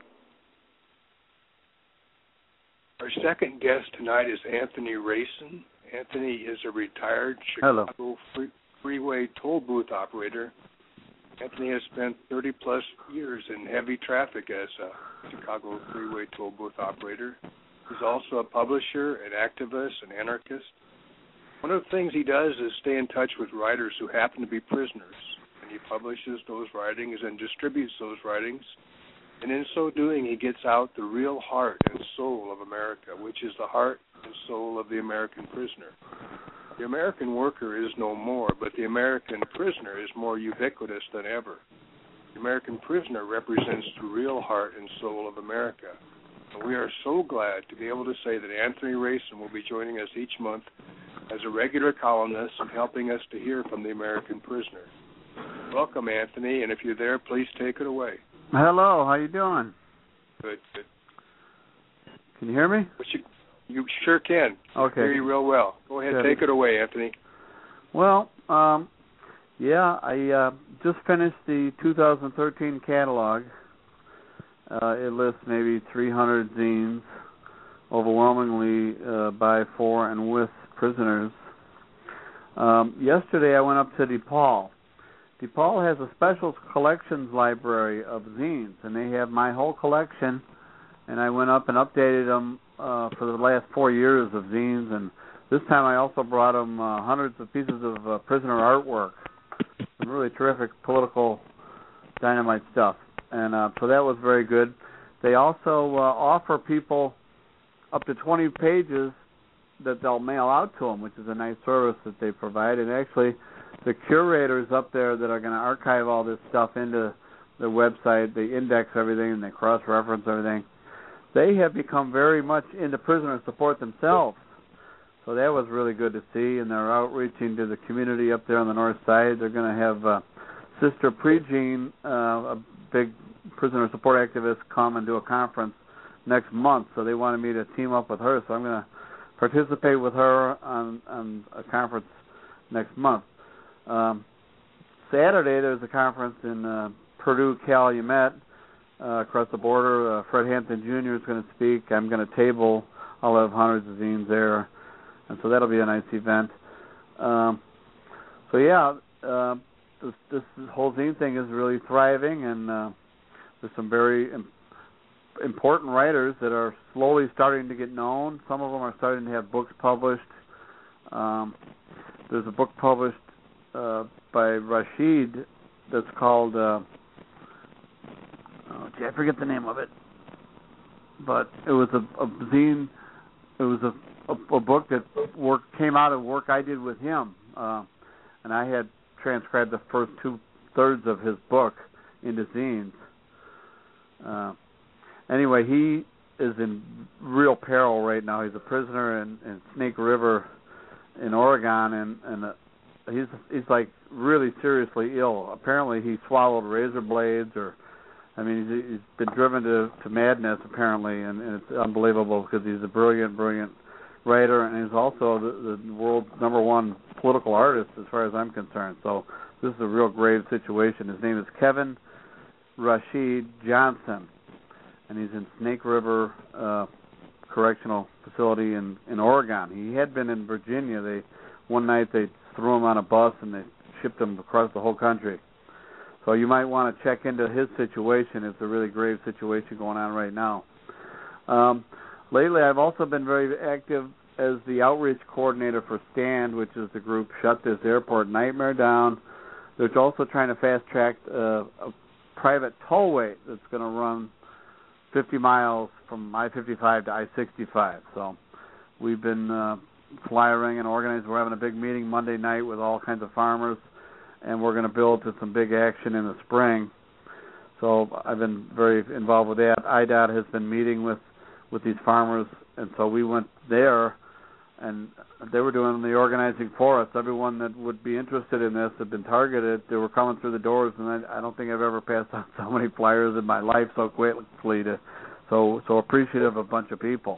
Our second guest tonight is Anthony Rayson. Anthony is a retired Chicago free, freeway toll booth operator. Anthony has spent thirty-plus years in heavy traffic as a Chicago freeway toll booth operator. He's also a publisher, an activist, an anarchist. One of the things he does is stay in touch with writers who happen to be prisoners, and he publishes those writings and distributes those writings. And in so doing, he gets out the real heart and soul of America, which is the heart and soul of the American prisoner. The American worker is no more, but the American prisoner is more ubiquitous than ever. The American prisoner represents the real heart and soul of America. And we are so glad to be able to say that Anthony Rayson will be joining us each month as a regular columnist and helping us to hear from the American prisoner. Welcome, Anthony, and if you're there, please take it away. Hello, how you doing? Good, good. Can you hear me? But you, you sure can. Okay. I hear you real well. Go ahead, Good. Take it away, Anthony. Well, um, yeah, I uh, just finished the two thousand thirteen catalog. Uh, it lists maybe three hundred zines overwhelmingly uh, by, for, and with prisoners. Um, yesterday I went up to DePaul. DePaul has a special collections library of zines, and they have my whole collection, and I went up and updated them uh, for the last four years of zines, and this time I also brought them uh, hundreds of pieces of uh, prisoner artwork, some really terrific political dynamite stuff, and uh, so that was very good. They also uh, offer people up to twenty pages that they'll mail out to them, which is a nice service that they provide, and actually the curators up there that are going to archive all this stuff into their website, they index everything and they cross-reference everything. They have become very much into prisoner support themselves. So that was really good to see, and they're outreaching to the community up there on the north side. They're going to have uh, Sister Prejean, uh, a big prisoner support activist, come and do a conference next month. So they wanted me to team up with her, so I'm going to participate with her on, on a conference next month. Um, Saturday, there's a conference in uh, Purdue, Calumet, uh, across the border. Uh, Fred Hampton Junior is going to speak. I'm going to table. I'll have hundreds of zines there, and so that'll be a nice event. Um, so, yeah, uh, this, this whole zine thing is really thriving, and uh, there's some very im- important writers that are slowly starting to get known. Some of them are starting to have books published. Um, there's a book published Uh, by Rashid that's called, uh, oh, gee, I forget the name of it, but it was a, a zine, it was a, a, a book that work, came out of work I did with him, uh, and I had transcribed the first two-thirds of his book into zines. Uh, anyway, he is in real peril right now. He's a prisoner in, in Snake River in Oregon, and, and uh, He's he's like really seriously ill. Apparently, he swallowed razor blades, or I mean, he's, he's been driven to, to madness apparently, and, and it's unbelievable because he's a brilliant, brilliant writer, and he's also the, the world's number one political artist as far as I'm concerned. So this is a real grave situation. His name is Kevin Rashid Johnson, and he's in Snake River uh, Correctional Facility in, in Oregon. He had been in Virginia. They one night they threw him on a bus and they shipped him across the whole country. So you might want to check into his situation. It's a really grave situation going on right now. Um, lately, I've also been very active as the outreach coordinator for STAND, which is the group Shut This Airport Nightmare Down. They're also trying to fast-track uh, a private tollway that's going to run fifty miles from I fifty-five to I sixty-five. So we've been uh, flyering and organizing. We're having a big meeting Monday night with all kinds of farmers, and we're going to build to some big action in the spring. So I've been very involved with that. I D O T has been meeting with, with these farmers, and so we went there, and they were doing the organizing for us. Everyone that would be interested in this had been targeted. They were coming through the doors, and I, I don't think I've ever passed out so many flyers in my life so quickly. To, so so appreciative of a bunch of people.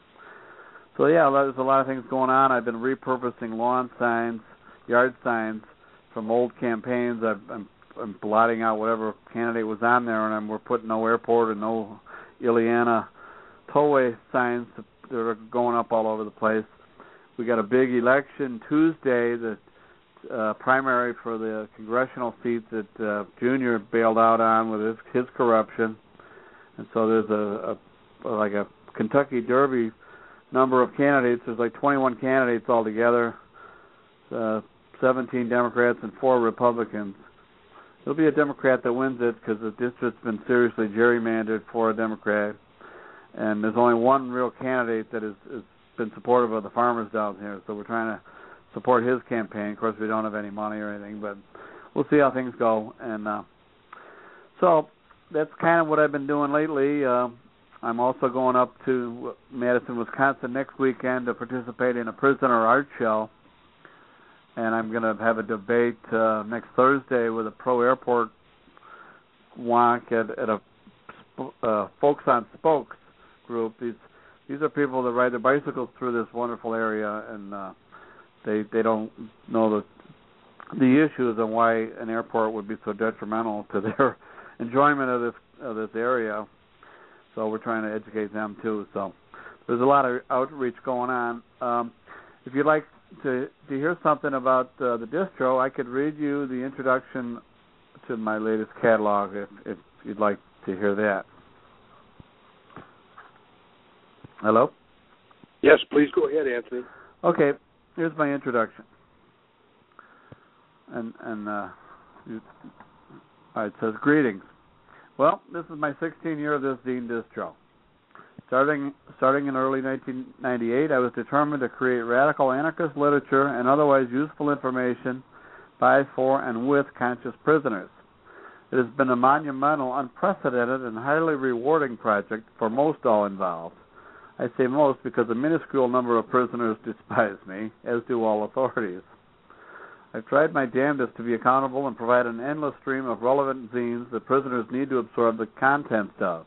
So, yeah, there's a lot of things going on. I've been repurposing lawn signs, yard signs from old campaigns. I've, I'm, I'm blotting out whatever candidate was on there, and I'm, we're putting no airport and no Ileana tollway signs that are going up all over the place. We got a big election Tuesday, the uh, primary for the congressional seat that uh, Junior bailed out on with his, his corruption. And so there's a, a like a Kentucky Derby number of candidates. There's like twenty-one candidates altogether, uh, seventeen Democrats and four Republicans. It'll be a Democrat that wins it because the district's been seriously gerrymandered for a Democrat, and there's only one real candidate that has, has been supportive of the farmers down here, so we're trying to support his campaign. Of course, we don't have any money or anything, but we'll see how things go. And uh, so that's kind of what I've been doing lately. Uh, I'm also going up to Madison, Wisconsin next weekend to participate in a prisoner art show, and I'm going to have a debate uh, next Thursday with a pro-airport wonk at, at a uh, Folks on Spokes group. These these are people that ride their bicycles through this wonderful area, and uh, they they don't know the the issues and why an airport would be so detrimental to their enjoyment of this of this area. So we're trying to educate them too. So there's a lot of outreach going on. Um, if you'd like to to hear something about uh, the distro, I could read you the introduction to my latest catalog if, if you'd like to hear that. Hello? Yes, please go ahead, Anthony. Okay, here's my introduction. And, and uh, you, all right, it says, greetings. Well, this is my sixteenth year of this zine distro. Starting starting in early nineteen ninety-eight, I was determined to create radical anarchist literature and otherwise useful information by, for, and with conscious prisoners. It has been a monumental, unprecedented, and highly rewarding project for most all involved. I say most because a minuscule number of prisoners despise me, as do all authorities. I've tried my damnedest to be accountable and provide an endless stream of relevant zines that prisoners need to absorb the contents of.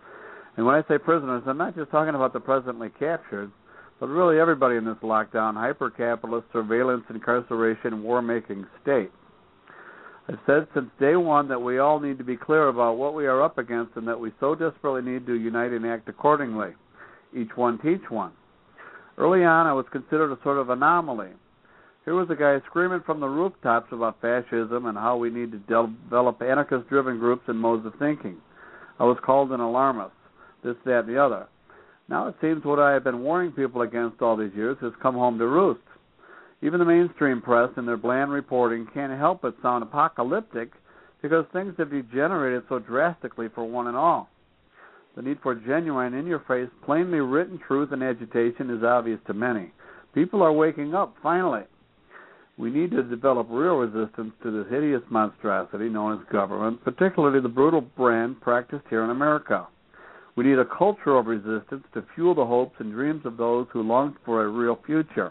And when I say prisoners, I'm not just talking about the presently captured, but really everybody in this lockdown, hyper-capitalist, surveillance, incarceration, war-making state. I've said since day one that we all need to be clear about what we are up against and that we so desperately need to unite and act accordingly. Each one teach one. Early on, I was considered a sort of anomaly. Here was a guy screaming from the rooftops about fascism and how we need to develop anarchist-driven groups and modes of thinking. I was called an alarmist, this, that, and the other. Now it seems what I have been warning people against all these years has come home to roost. Even the mainstream press in their bland reporting can't help but sound apocalyptic because things have degenerated so drastically for one and all. The need for genuine, in-your-face, plainly written truth and agitation is obvious to many. People are waking up, finally. We need to develop real resistance to this hideous monstrosity known as government, particularly the brutal brand practiced here in America. We need a culture of resistance to fuel the hopes and dreams of those who long for a real future.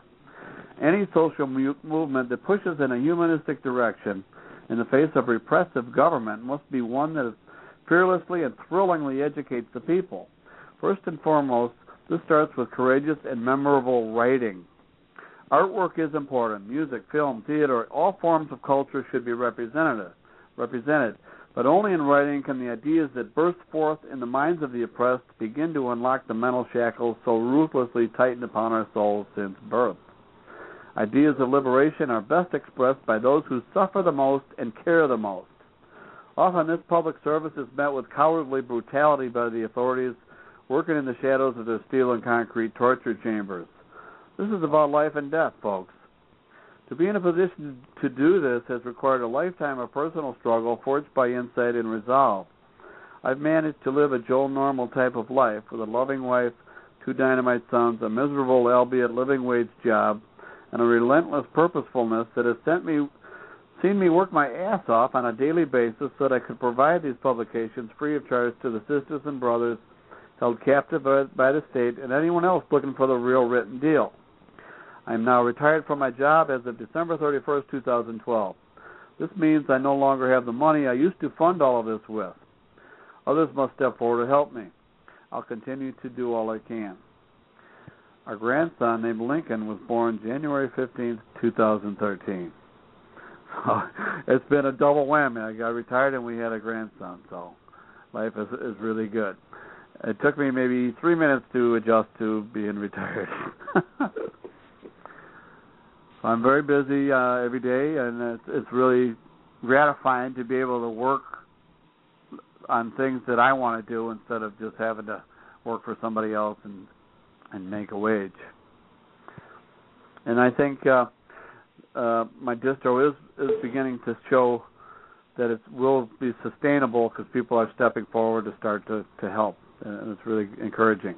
Any social mu- movement that pushes in a humanistic direction in the face of repressive government must be one that fearlessly and thrillingly educates the people. First and foremost, this starts with courageous and memorable writing. Artwork is important. Music, film, theater, all forms of culture should be represented, represented. But only in writing can the ideas that burst forth in the minds of the oppressed begin to unlock the mental shackles so ruthlessly tightened upon our souls since birth. Ideas of liberation are best expressed by those who suffer the most and care the most. Often this public service is met with cowardly brutality by the authorities working in the shadows of their steel and concrete torture chambers. This is about life and death, folks. To be in a position to do this has required a lifetime of personal struggle forged by insight and resolve. I've managed to live a Joe Normal type of life with a loving wife, two dynamite sons, a miserable, albeit living wage job, and a relentless purposefulness that has sent me seen me work my ass off on a daily basis so that I could provide these publications free of charge to the sisters and brothers held captive by the state and anyone else looking for the real written deal. I am now retired from my job as of December thirty-first, two thousand twelve. This means I no longer have the money I used to fund all of this with. Others must step forward to help me. I'll continue to do all I can. Our grandson named Lincoln was born January fifteenth, two thousand thirteen. So it's been a double whammy. I got retired and we had a grandson, so life is is really good. It took me maybe three minutes to adjust to being retired. So I'm very busy uh, every day, and it's, it's really gratifying to be able to work on things that I want to do instead of just having to work for somebody else and and make a wage. And I think uh, uh, my distro is, is beginning to show that it will be sustainable because people are stepping forward to start to, to help, and it's really encouraging.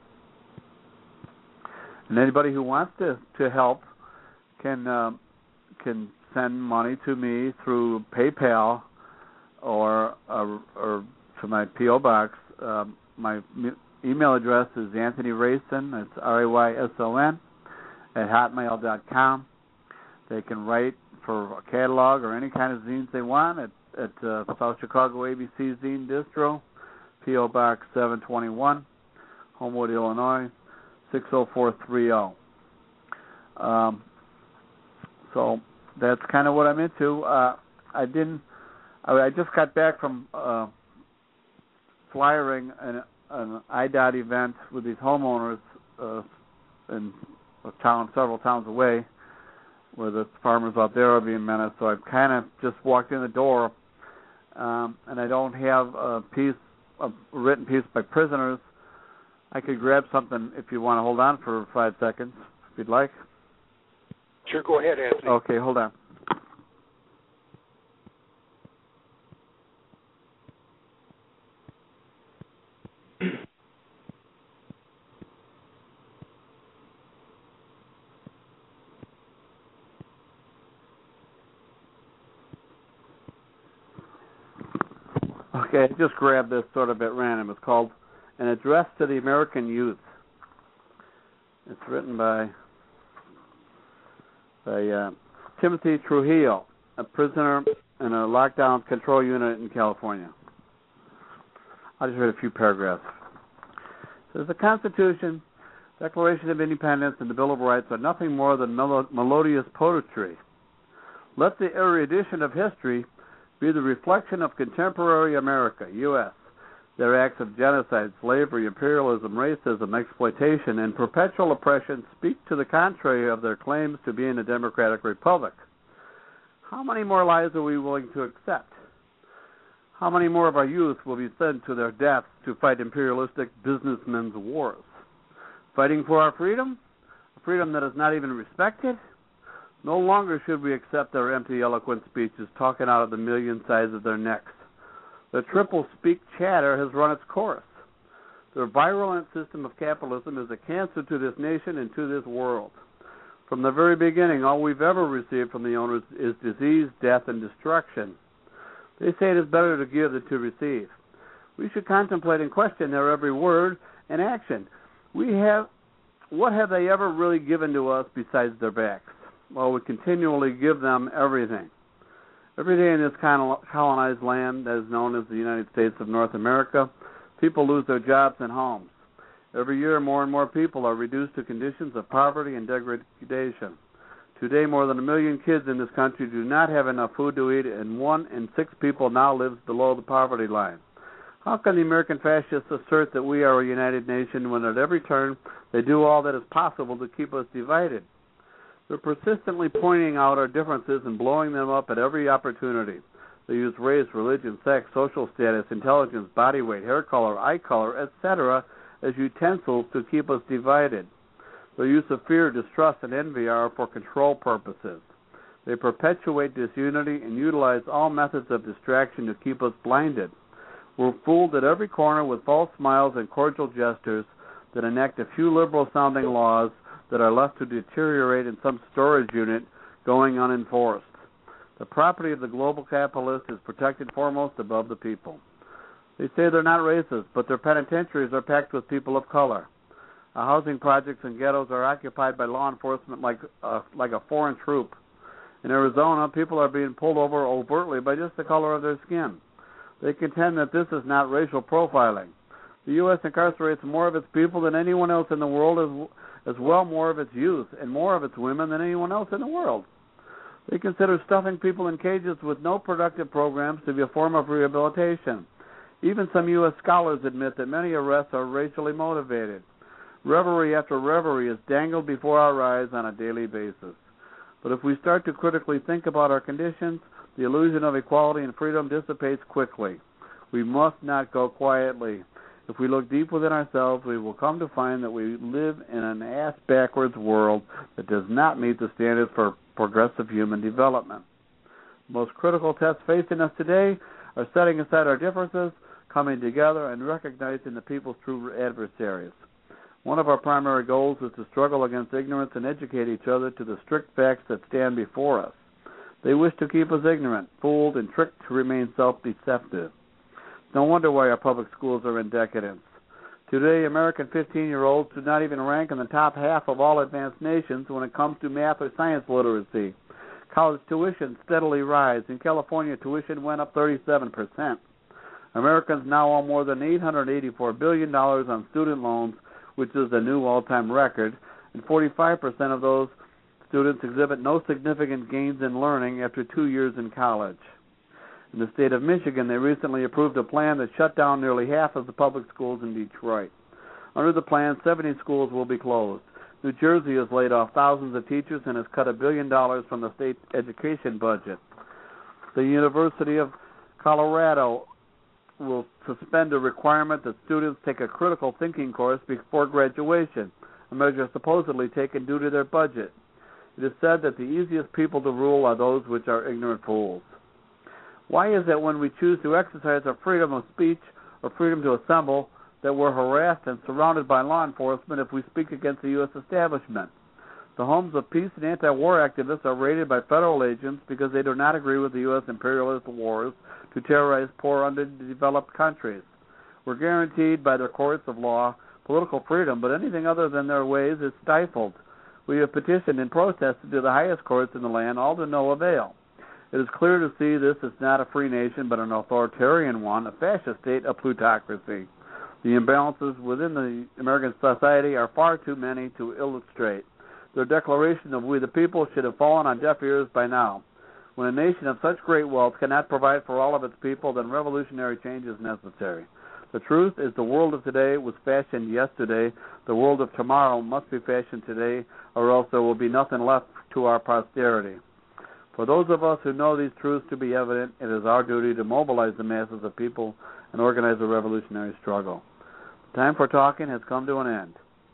And anybody who wants to, to help can uh, can send money to me through PayPal or uh, or to my P O box. Uh, my email address is Anthony Rayson, that's R A Y S O N, at hotmail dot com. They can write for a catalog or any kind of zines they want at, at uh, South Chicago A B C Zine Distro, P O Box seven twenty-one, Homewood, Illinois, six oh four three oh. Um, so that's kind of what I'm into. Uh, I didn't. I, I just got back from uh, flyering an, an I D O T event with these homeowners uh, in a town, several towns away, where the farmers out there are being menaced. So I've kind of just walked in the door, um, and I don't have a piece, a written piece by prisoners. I could grab something if you want to hold on for five seconds, if you'd like. Sure, go ahead, Anthony. Okay, hold on. Okay, I just grabbed this sort of at random. It's called An Address to the American Youth. It's written by by uh, Timothy Trujillo, a prisoner in a lockdown control unit in California. I'll just read a few paragraphs. It says, the Constitution, Declaration of Independence, and the Bill of Rights are nothing more than melo- melodious poetry. Let the erudition of history be the reflection of contemporary America, U S Their acts of genocide, slavery, imperialism, racism, exploitation, and perpetual oppression speak to the contrary of their claims to being a democratic republic. How many more lives are we willing to accept? How many more of our youth will be sent to their deaths to fight imperialistic businessmen's wars? Fighting for our freedom? A freedom that is not even respected? No longer should we accept their empty, eloquent speeches talking out of the million sides of their necks. The triple-speak chatter has run its course. Their virulent system of capitalism is a cancer to this nation and to this world. From the very beginning, all we've ever received from the owners is disease, death, and destruction. They say it is better to give than to receive. We should contemplate and question their every word and action. We have, what have they ever really given to us besides their backs? Well, we continually give them everything. Every day in this colonized land that is known as the United States of North America, people lose their jobs and homes. Every year, more and more people are reduced to conditions of poverty and degradation. Today, more than a million kids in this country do not have enough food to eat, and one in six people now lives below the poverty line. How can the American fascists assert that we are a united nation when at every turn they do all that is possible to keep us divided? They're persistently pointing out our differences and blowing them up at every opportunity. They use race, religion, sex, social status, intelligence, body weight, hair color, eye color, et cetera as utensils to keep us divided. Their use of fear, distrust, and envy are for control purposes. They perpetuate disunity and utilize all methods of distraction to keep us blinded. We're fooled at every corner with false smiles and cordial gestures that enact a few liberal-sounding laws that are left to deteriorate in some storage unit going unenforced. The property of the global capitalist is protected foremost above the people. They say they're not racist, but their penitentiaries are packed with people of color. Our housing projects and ghettos are occupied by law enforcement like, uh, like a foreign troop. In Arizona, people are being pulled over overtly by just the color of their skin. They contend that this is not racial profiling. The U S incarcerates more of its people than anyone else in the world, as as well more of its youth and more of its women than anyone else in the world. They consider stuffing people in cages with no productive programs to be a form of rehabilitation. Even some U S scholars admit that many arrests are racially motivated. Revelry after revelry is dangled before our eyes on a daily basis. But if we start to critically think about our conditions, the illusion of equality and freedom dissipates quickly. We must not go quietly. If we look deep within ourselves, we will come to find that we live in an ass-backwards world that does not meet the standards for progressive human development. The most critical tests facing us today are setting aside our differences, coming together, and recognizing the people's true adversaries. One of our primary goals is to struggle against ignorance and educate each other to the strict facts that stand before us. They wish to keep us ignorant, fooled, and tricked to remain self-deceptive. No wonder why our public schools are in decadence. Today, American fifteen-year-olds do not even rank in the top half of all advanced nations when it comes to math or science literacy. College tuition steadily rise. In California, tuition went up thirty-seven percent. Americans now owe more than eight hundred eighty-four billion dollars on student loans, which is a new all-time record, and forty-five percent of those students exhibit no significant gains in learning after two years in college. In the state of Michigan, they recently approved a plan that shut down nearly half of the public schools in Detroit. Under the plan, seventy schools will be closed. New Jersey has laid off thousands of teachers and has cut a billion dollars from the state education budget. The University of Colorado will suspend a requirement that students take a critical thinking course before graduation, a measure supposedly taken due to their budget. It is said that the easiest people to rule are those which are ignorant fools. Why is it when we choose to exercise our freedom of speech or freedom to assemble that we're harassed and surrounded by law enforcement if we speak against the U S establishment? The homes of peace and anti-war activists are raided by federal agents because they do not agree with the U S imperialist wars to terrorize poor, underdeveloped countries. We're guaranteed by their courts of law political freedom, but anything other than their ways is stifled. We have petitioned and protested to the highest courts in the land, all to no avail. It is clear to see this is not a free nation, but an authoritarian one, a fascist state, a plutocracy. The imbalances within the American society are far too many to illustrate. Their declaration of we the people should have fallen on deaf ears by now. When a nation of such great wealth cannot provide for all of its people, then revolutionary change is necessary. The truth is the world of today was fashioned yesterday. The world of tomorrow must be fashioned today, or else there will be nothing left to our posterity. For those of us who know these truths to be evident, it is our duty to mobilize the masses of people and organize a revolutionary struggle. The time for talking has come to an end.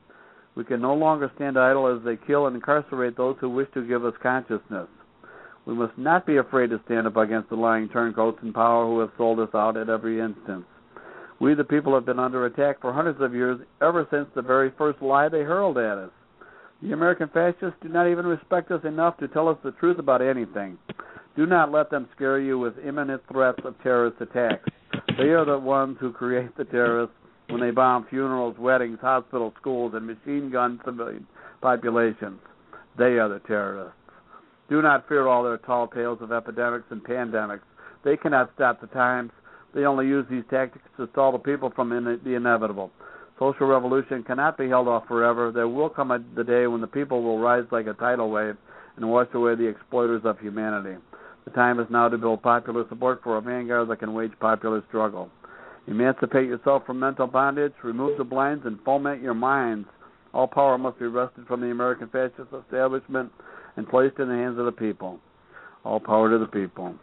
We can no longer stand idle as they kill and incarcerate those who wish to give us consciousness. We must not be afraid to stand up against the lying turncoats in power who have sold us out at every instance. We, the people, have been under attack for hundreds of years, ever since the very first lie they hurled at us. The American fascists do not even respect us enough to tell us the truth about anything. Do not let them scare you with imminent threats of terrorist attacks. They are the ones who create the terrorists when they bomb funerals, weddings, hospitals, schools, and machine gun civilian populations. They are the terrorists. Do not fear all their tall tales of epidemics and pandemics. They cannot stop the times. They only use these tactics to stall the people from in the inevitable. Social revolution cannot be held off forever. There will come a, the day when the people will rise like a tidal wave and wash away the exploiters of humanity. The time is now to build popular support for a vanguard that can wage popular struggle. Emancipate yourself from mental bondage, remove the blinds, and foment your minds. All power must be wrested from the American fascist establishment and placed in the hands of the people. All power to the people.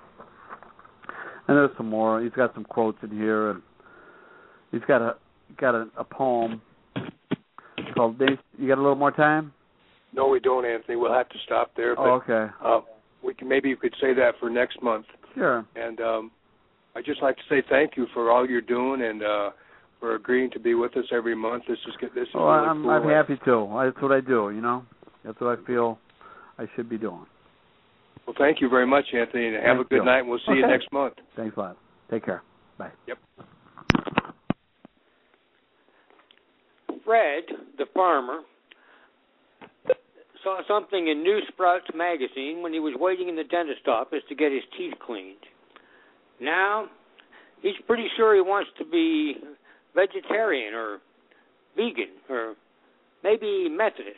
And there's some more. He's got some quotes in here, and he's got a got a, a poem called. You got a little more time? No, we don't, Anthony. We'll have to stop there. But, oh, okay. Uh, we can maybe you could say that for next month. Sure. And um, I'd just like to say thank you for all you're doing and uh, for agreeing to be with us every month. This is this is oh, really I'm, cool. I'm happy to. That's what I do. You know, that's what I feel I should be doing. Well, thank you very much, Anthony, and have thank a good you. night, and we'll see okay. you next month. Thanks a lot. Take care. Bye. Yep. Fred, the farmer, saw something in New Sprouts magazine when he was waiting in the dentist office to get his teeth cleaned. Now, he's pretty sure he wants to be vegetarian or vegan or maybe Methodist.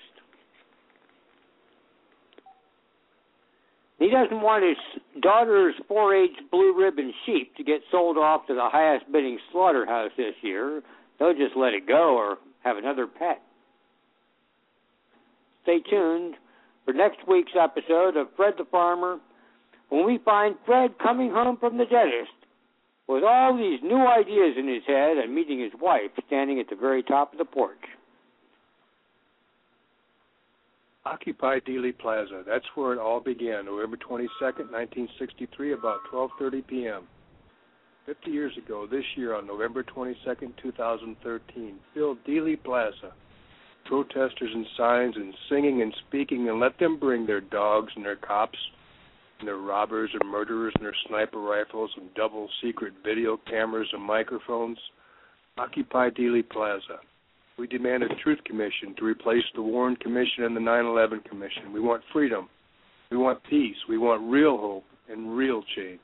He doesn't want his daughter's four H blue ribbon sheep to get sold off to the highest bidding slaughterhouse this year. They'll just let it go or have another pet. Stay tuned for next week's episode of Fred the Farmer, when we find Fred coming home from the dentist with all these new ideas in his head and meeting his wife standing at the very top of the porch. Occupy Dealey Plaza. That's where it all began, November twenty-second, nineteen sixty-three, about twelve thirty p.m. Fifty years ago, this year on November twenty-second, two thousand thirteen, build Dealey Plaza. Protesters and signs and singing and speaking, and let them bring their dogs and their cops and their robbers and murderers and their sniper rifles and double secret video cameras and microphones. Occupy Dealey Plaza. We demand a Truth Commission to replace the Warren Commission and the nine eleven Commission. We want freedom. We want peace. We want real hope and real change.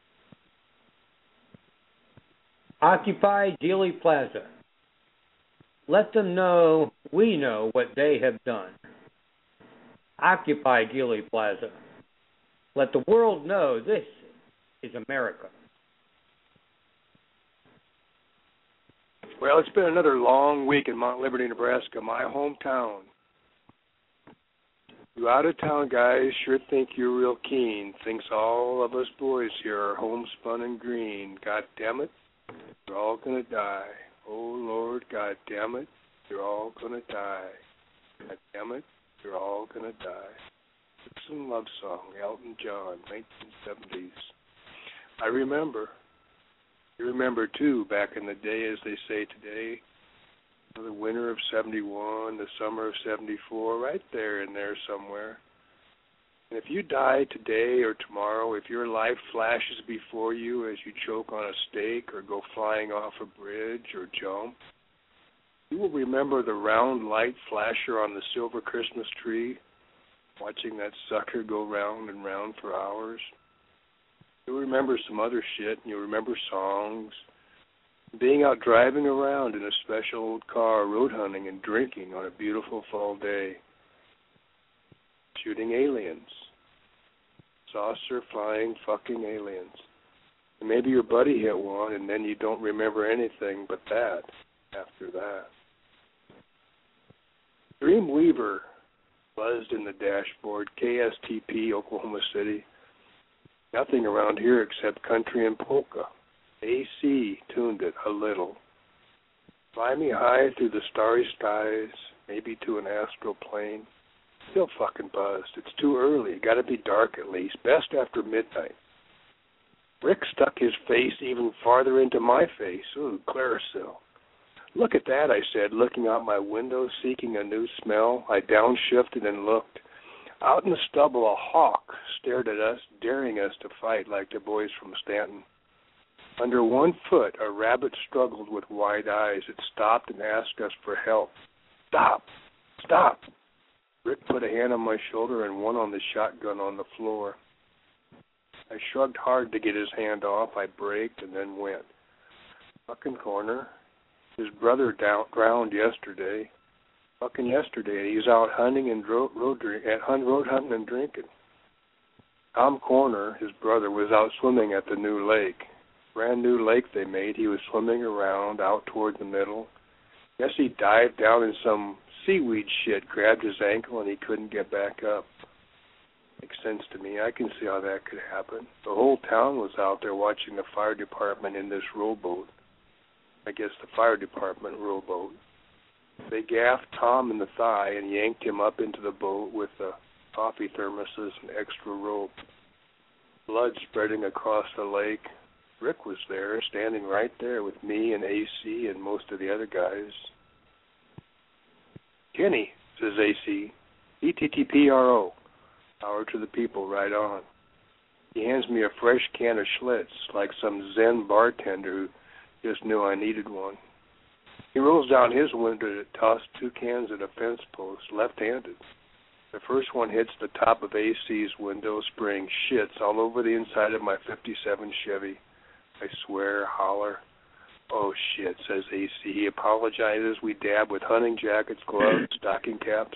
Occupy Dealey Plaza. Let them know we know what they have done. Occupy Dealey Plaza. Let the world know this is America. Well, it's been another long week in Mount Liberty, Nebraska, my hometown. You out-of-town guys sure think you're real keen. Thinks all of us boys here are homespun and green. God damn it, you're all gonna die. Oh, Lord, God damn it, you're all gonna die. God damn it, you're all gonna die. Gibson Love Song, Elton John, nineteen seventies. I remember. You remember, too, back in the day, as they say today, the winter of seventy-one, the summer of seventy-four, right there in there somewhere. And if you die today or tomorrow, if your life flashes before you as you choke on a steak or go flying off a bridge or jump, you will remember the round light flasher on the silver Christmas tree, watching that sucker go round and round for hours. You'll remember some other shit, and you'll remember songs, being out driving around in a special old car, road hunting and drinking on a beautiful fall day, shooting aliens, saucer flying fucking aliens. And maybe your buddy hit one, and then you don't remember anything but that after that. Dreamweaver buzzed in the dashboard, K S T P, Oklahoma City. Nothing around here except country and polka. A C tuned it a little. Fly me high through the starry skies, maybe to an astral plane. Still fucking buzzed. It's too early. Gotta be dark at least. Best after midnight. Rick stuck his face even farther into my face. Ooh, Clarisil. Look at that, I said, looking out my window, seeking a new smell. I downshifted and looked. Out in the stubble, a hawk stared at us, daring us to fight like the boys from Stanton. Under one foot, a rabbit struggled with wide eyes. It stopped and asked us for help. Stop! Stop! Rick put a hand on my shoulder and one on the shotgun on the floor. I shrugged hard to get his hand off. I braked and then went. Fucking corner. His brother down, drowned yesterday. Fucking yesterday. He's out hunting and road, road, at hunt, road hunting and drinking. Tom Corner, his brother, was out swimming at the new lake. Brand new lake they made. He was swimming around out toward the middle. Guess he dived down in some seaweed shit, grabbed his ankle, and he couldn't get back up. Makes sense to me. I can see how that could happen. The whole town was out there watching the fire department in this rowboat. I guess the fire department rowboat. They gaffed Tom in the thigh and yanked him up into the boat with the coffee thermoses and extra rope. Blood spreading across the lake. Rick was there, standing right there with me and A C and most of the other guys. Kenny, says A C, E T T P R O, power to the people, right on. He hands me a fresh can of Schlitz, like some Zen bartender who just knew I needed one. He rolls down his window to toss two cans at a fence post, left-handed. The first one hits the top of A C's window, spraying shits all over the inside of my fifty-seven Chevy. I swear, holler. Oh, shit, says A C. He apologizes. We dab with hunting jackets, gloves, stocking caps.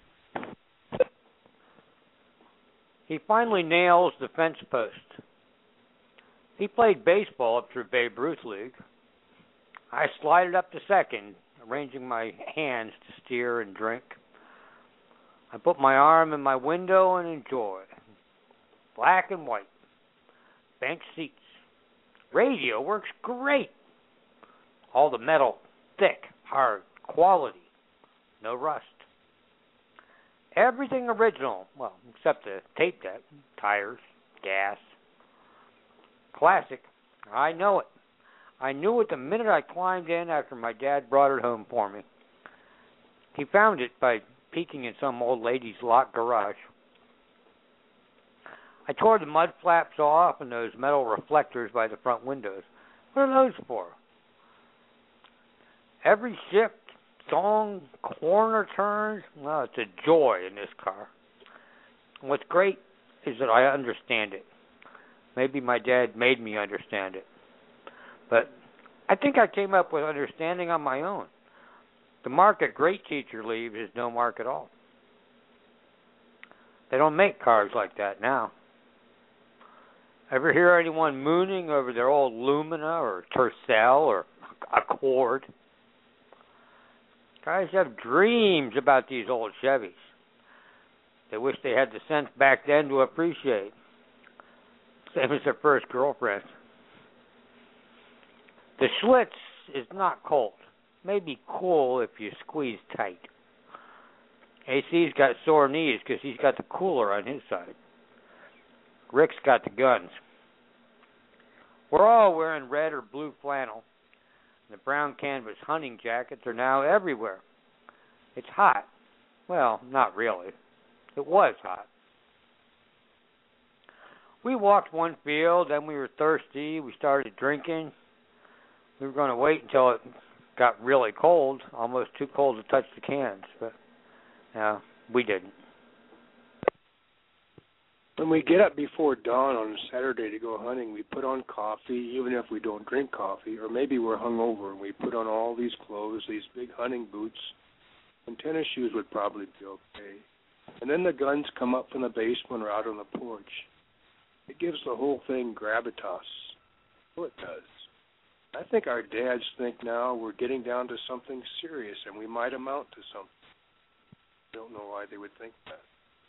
He finally nails the fence post. He played baseball up through Babe Ruth League. I slided up to second, arranging my hands to steer and drink. I put my arm in my window and enjoy. Black and white. Bench seats. Radio works great. All the metal, thick, hard, quality. No rust. Everything original, well, except the tape deck, tires, gas. Classic. I know it. I knew it the minute I climbed in after my dad brought it home for me. He found it by peeking in some old lady's locked garage. I tore the mud flaps off and those metal reflectors by the front windows. What are those for? Every shift, song, corner turns, well, it's a joy in this car. And what's great is that I understand it. Maybe my dad made me understand it. But I think I came up with understanding on my own. The mark a great teacher leaves is no mark at all. They don't make cars like that now. Ever hear anyone mooning over their old Lumina or Tercel or Accord? Guys have dreams about these old Chevys. They wish they had the sense back then to appreciate. Same as their first girlfriend. The Schlitz is not cold. Maybe cool if you squeeze tight. A C's got sore knees because he's got the cooler on his side. Rick's got the guns. We're all wearing red or blue flannel. The brown canvas hunting jackets are now everywhere. It's hot. Well, not really. It was hot. We walked one field, then we were thirsty. We started drinking. We were going to wait until it got really cold, almost too cold to touch the cans, but uh, we didn't. When we get up before dawn on a Saturday to go hunting, we put on coffee, even if we don't drink coffee, or maybe we're hungover and we put on all these clothes, these big hunting boots, and tennis shoes would probably be okay. And then the guns come up from the basement or out on the porch. It gives the whole thing gravitas. So it does. I think our dads think now we're getting down to something serious and we might amount to something. I don't know why they would think that.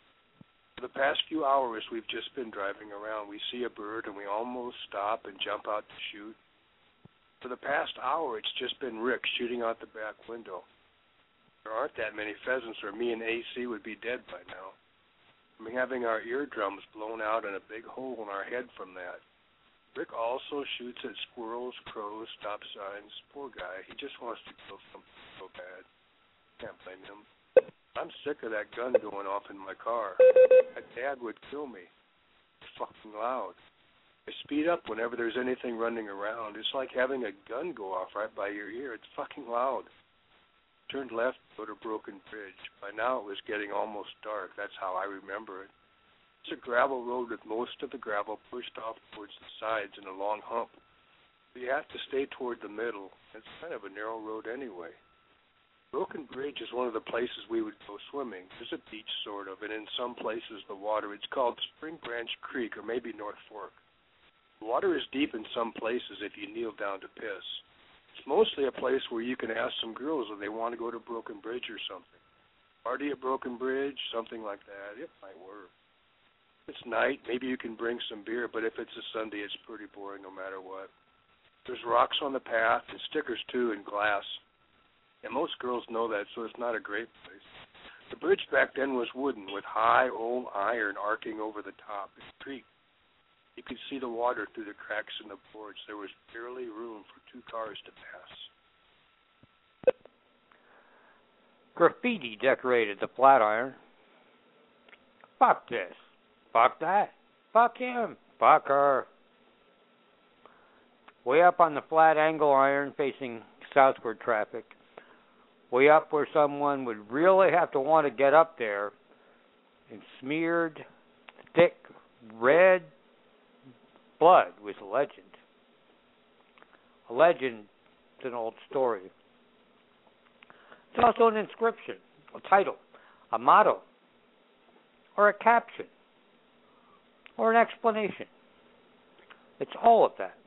For the past few hours we've just been driving around. We see a bird and we almost stop and jump out to shoot. For the past hour it's just been Rick shooting out the back window. There aren't that many pheasants or me and A C would be dead by now. I mean, having our eardrums blown out and a big hole in our head from that. Rick also shoots at squirrels, crows, stop signs. Poor guy. He just wants to kill something so bad. Can't blame him. I'm sick of that gun going off in my car. My dad would kill me. It's fucking loud. I speed up whenever there's anything running around. It's like having a gun go off right by your ear. It's fucking loud. Turned left to go to Broken Bridge. By now it was getting almost dark. That's how I remember it. It's a gravel road with most of the gravel pushed off towards the sides in a long hump. You have to stay toward the middle. It's kind of a narrow road anyway. Broken Bridge is one of the places we would go swimming. There's a beach, sort of, and in some places the water, it's called Spring Branch Creek or maybe North Fork. The water is deep in some places if you kneel down to piss. It's mostly a place where you can ask some girls if they want to go to Broken Bridge or something. Party at Broken Bridge, something like that. It might work. If it's night, maybe you can bring some beer, but if it's a Sunday, it's pretty boring no matter what. There's rocks on the path, and stickers too, and glass. And most girls know that, so it's not a great place. The bridge back then was wooden, with high old iron arcing over the top. It creaked. You could see the water through the cracks in the boards. There was barely room for two cars to pass. Graffiti decorated the Flatiron. Fuck this. Fuck that. Fuck him. Fuck her. Way up on the flat angle iron facing southward traffic. Way up where someone would really have to want to get up there. And smeared, thick, red blood was a legend. A legend is an old story. It's also an inscription, a title, a motto, or a caption, or an explanation. It's all of that.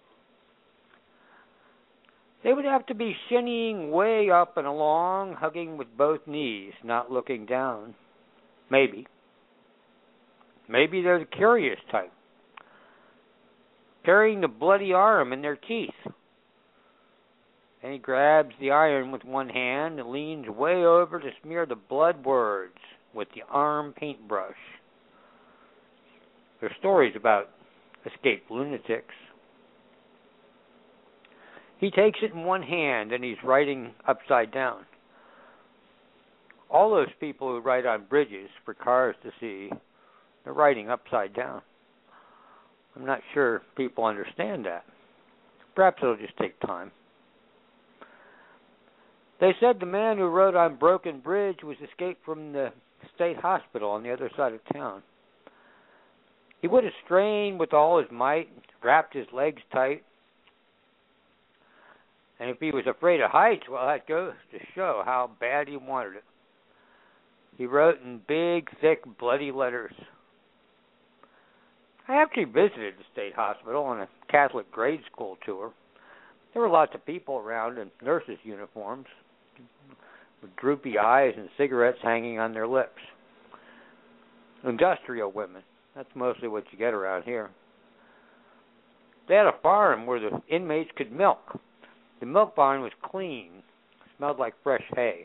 They would have to be shinnying way up and along, hugging with both knees, not looking down. Maybe. Maybe they're the curious type, carrying the bloody arm in their teeth. And he grabs the iron with one hand and leans way over to smear the blood words with the arm paintbrush. There are stories about escaped lunatics. He takes it in one hand and he's writing upside down. All those people who write on bridges for cars to see, they're writing upside down. I'm not sure people understand that. Perhaps it'll just take time. They said the man who wrote on Broken Bridge was escaped from the state hospital on the other side of town. He would have strained with all his might, wrapped his legs tight. And if he was afraid of heights, well, that goes to show how bad he wanted it. He wrote in big, thick, bloody letters. I actually visited the state hospital on a Catholic grade school tour. There were lots of people around in nurses' uniforms. with droopy eyes and cigarettes hanging on their lips. Industrial women. That's mostly what you get around here. They had a farm where the inmates could milk. The milk barn was clean. Smelled like fresh hay.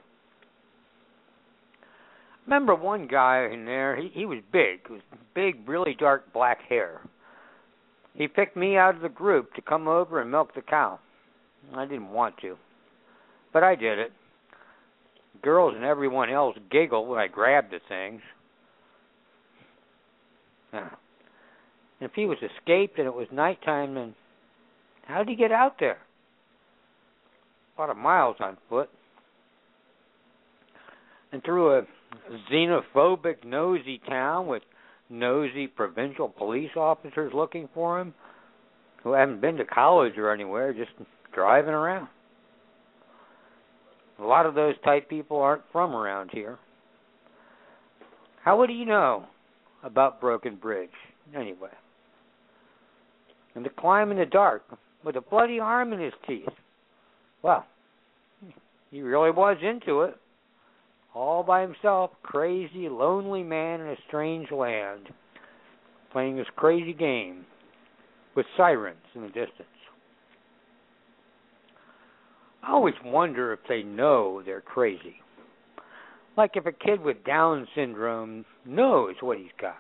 Remember one guy in there, he, he was big. He was big, really dark black hair. He picked me out of the group to come over and milk the cow. I didn't want to, but I did it. Girls and everyone else giggled when I grabbed the things. Now, if he was escaped and it was nighttime, then how did he get out there? A lot of miles on foot. And through a xenophobic, nosy town with nosy provincial police officers looking for him who haven't been to college or anywhere, just driving around. A lot of those type people aren't from around here. How would he know about Broken Bridge, anyway? And to climb in the dark with a bloody arm in his teeth. Well, he really was into it. All by himself, crazy, lonely man in a strange land, playing this crazy game with sirens in the distance. I always wonder if they know they're crazy. Like if a kid with Down syndrome knows what he's got.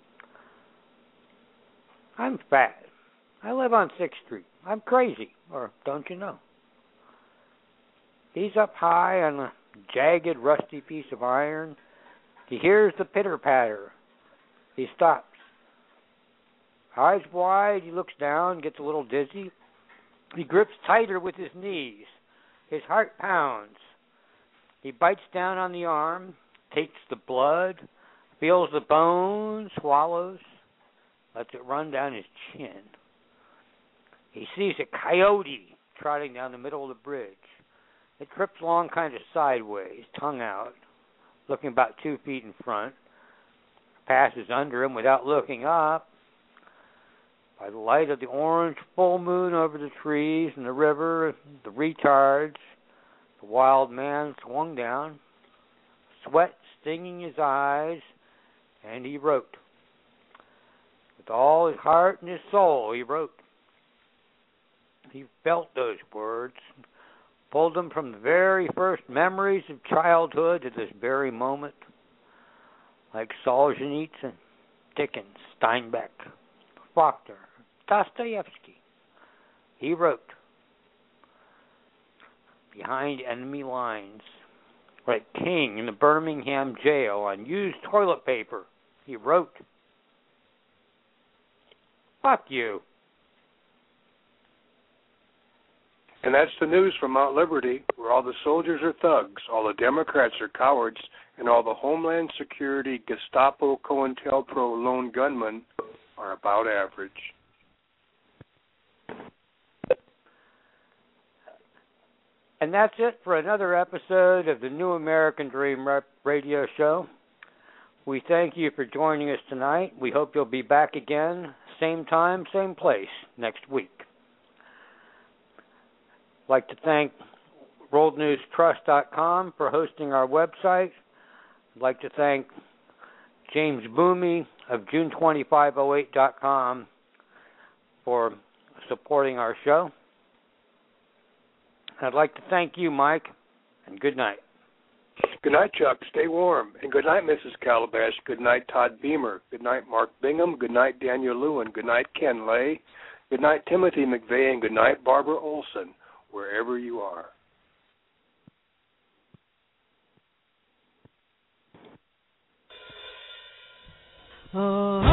I'm fat. I live on sixth Street. I'm crazy, or don't you know? He's up high on a jagged, rusty piece of iron. He hears the pitter-patter. He stops. Eyes wide, he looks down, gets a little dizzy. He grips tighter with his knees. His heart pounds. He bites down on the arm, takes the blood, feels the bone, swallows, lets it run down his chin. He sees a coyote trotting down the middle of the bridge. It trips along kind of sideways, tongue out, looking about two feet in front, passes under him without looking up. By the light of the orange full moon over the trees and the river, the retards, the wild man swung down, sweat stinging his eyes, and he wrote. With all his heart and his soul, he wrote. He felt those words, pulled them from the very first memories of childhood to this very moment, like Solzhenitsyn, Dickens, Steinbeck, Faulkner, Dostoevsky. He wrote, behind enemy lines, like King in the Birmingham jail on used toilet paper, he wrote, fuck you. And that's the news from Mount Liberty, where all the soldiers are thugs, all the Democrats are cowards, and all the Homeland Security, Gestapo, COINTELPRO lone gunmen are about average. And that's it for another episode of the New American Dream Radio Show. We thank you for joining us tonight. We hope you'll be back again, same time, same place, next week. I'd like to thank world news trust dot com for hosting our website. I'd like to thank James Boomey of June twenty-five oh eight dot com for supporting our show. I'd like to thank you, Mike, and good night. Good night, Chuck. Stay warm. And good night, Missus Calabash. Good night, Todd Beamer. Good night, Mark Bingham. Good night, Daniel Lewin. Good night, Ken Lay. Good night, Timothy McVeigh. And good night, Barbara Olson, wherever you are. Oh.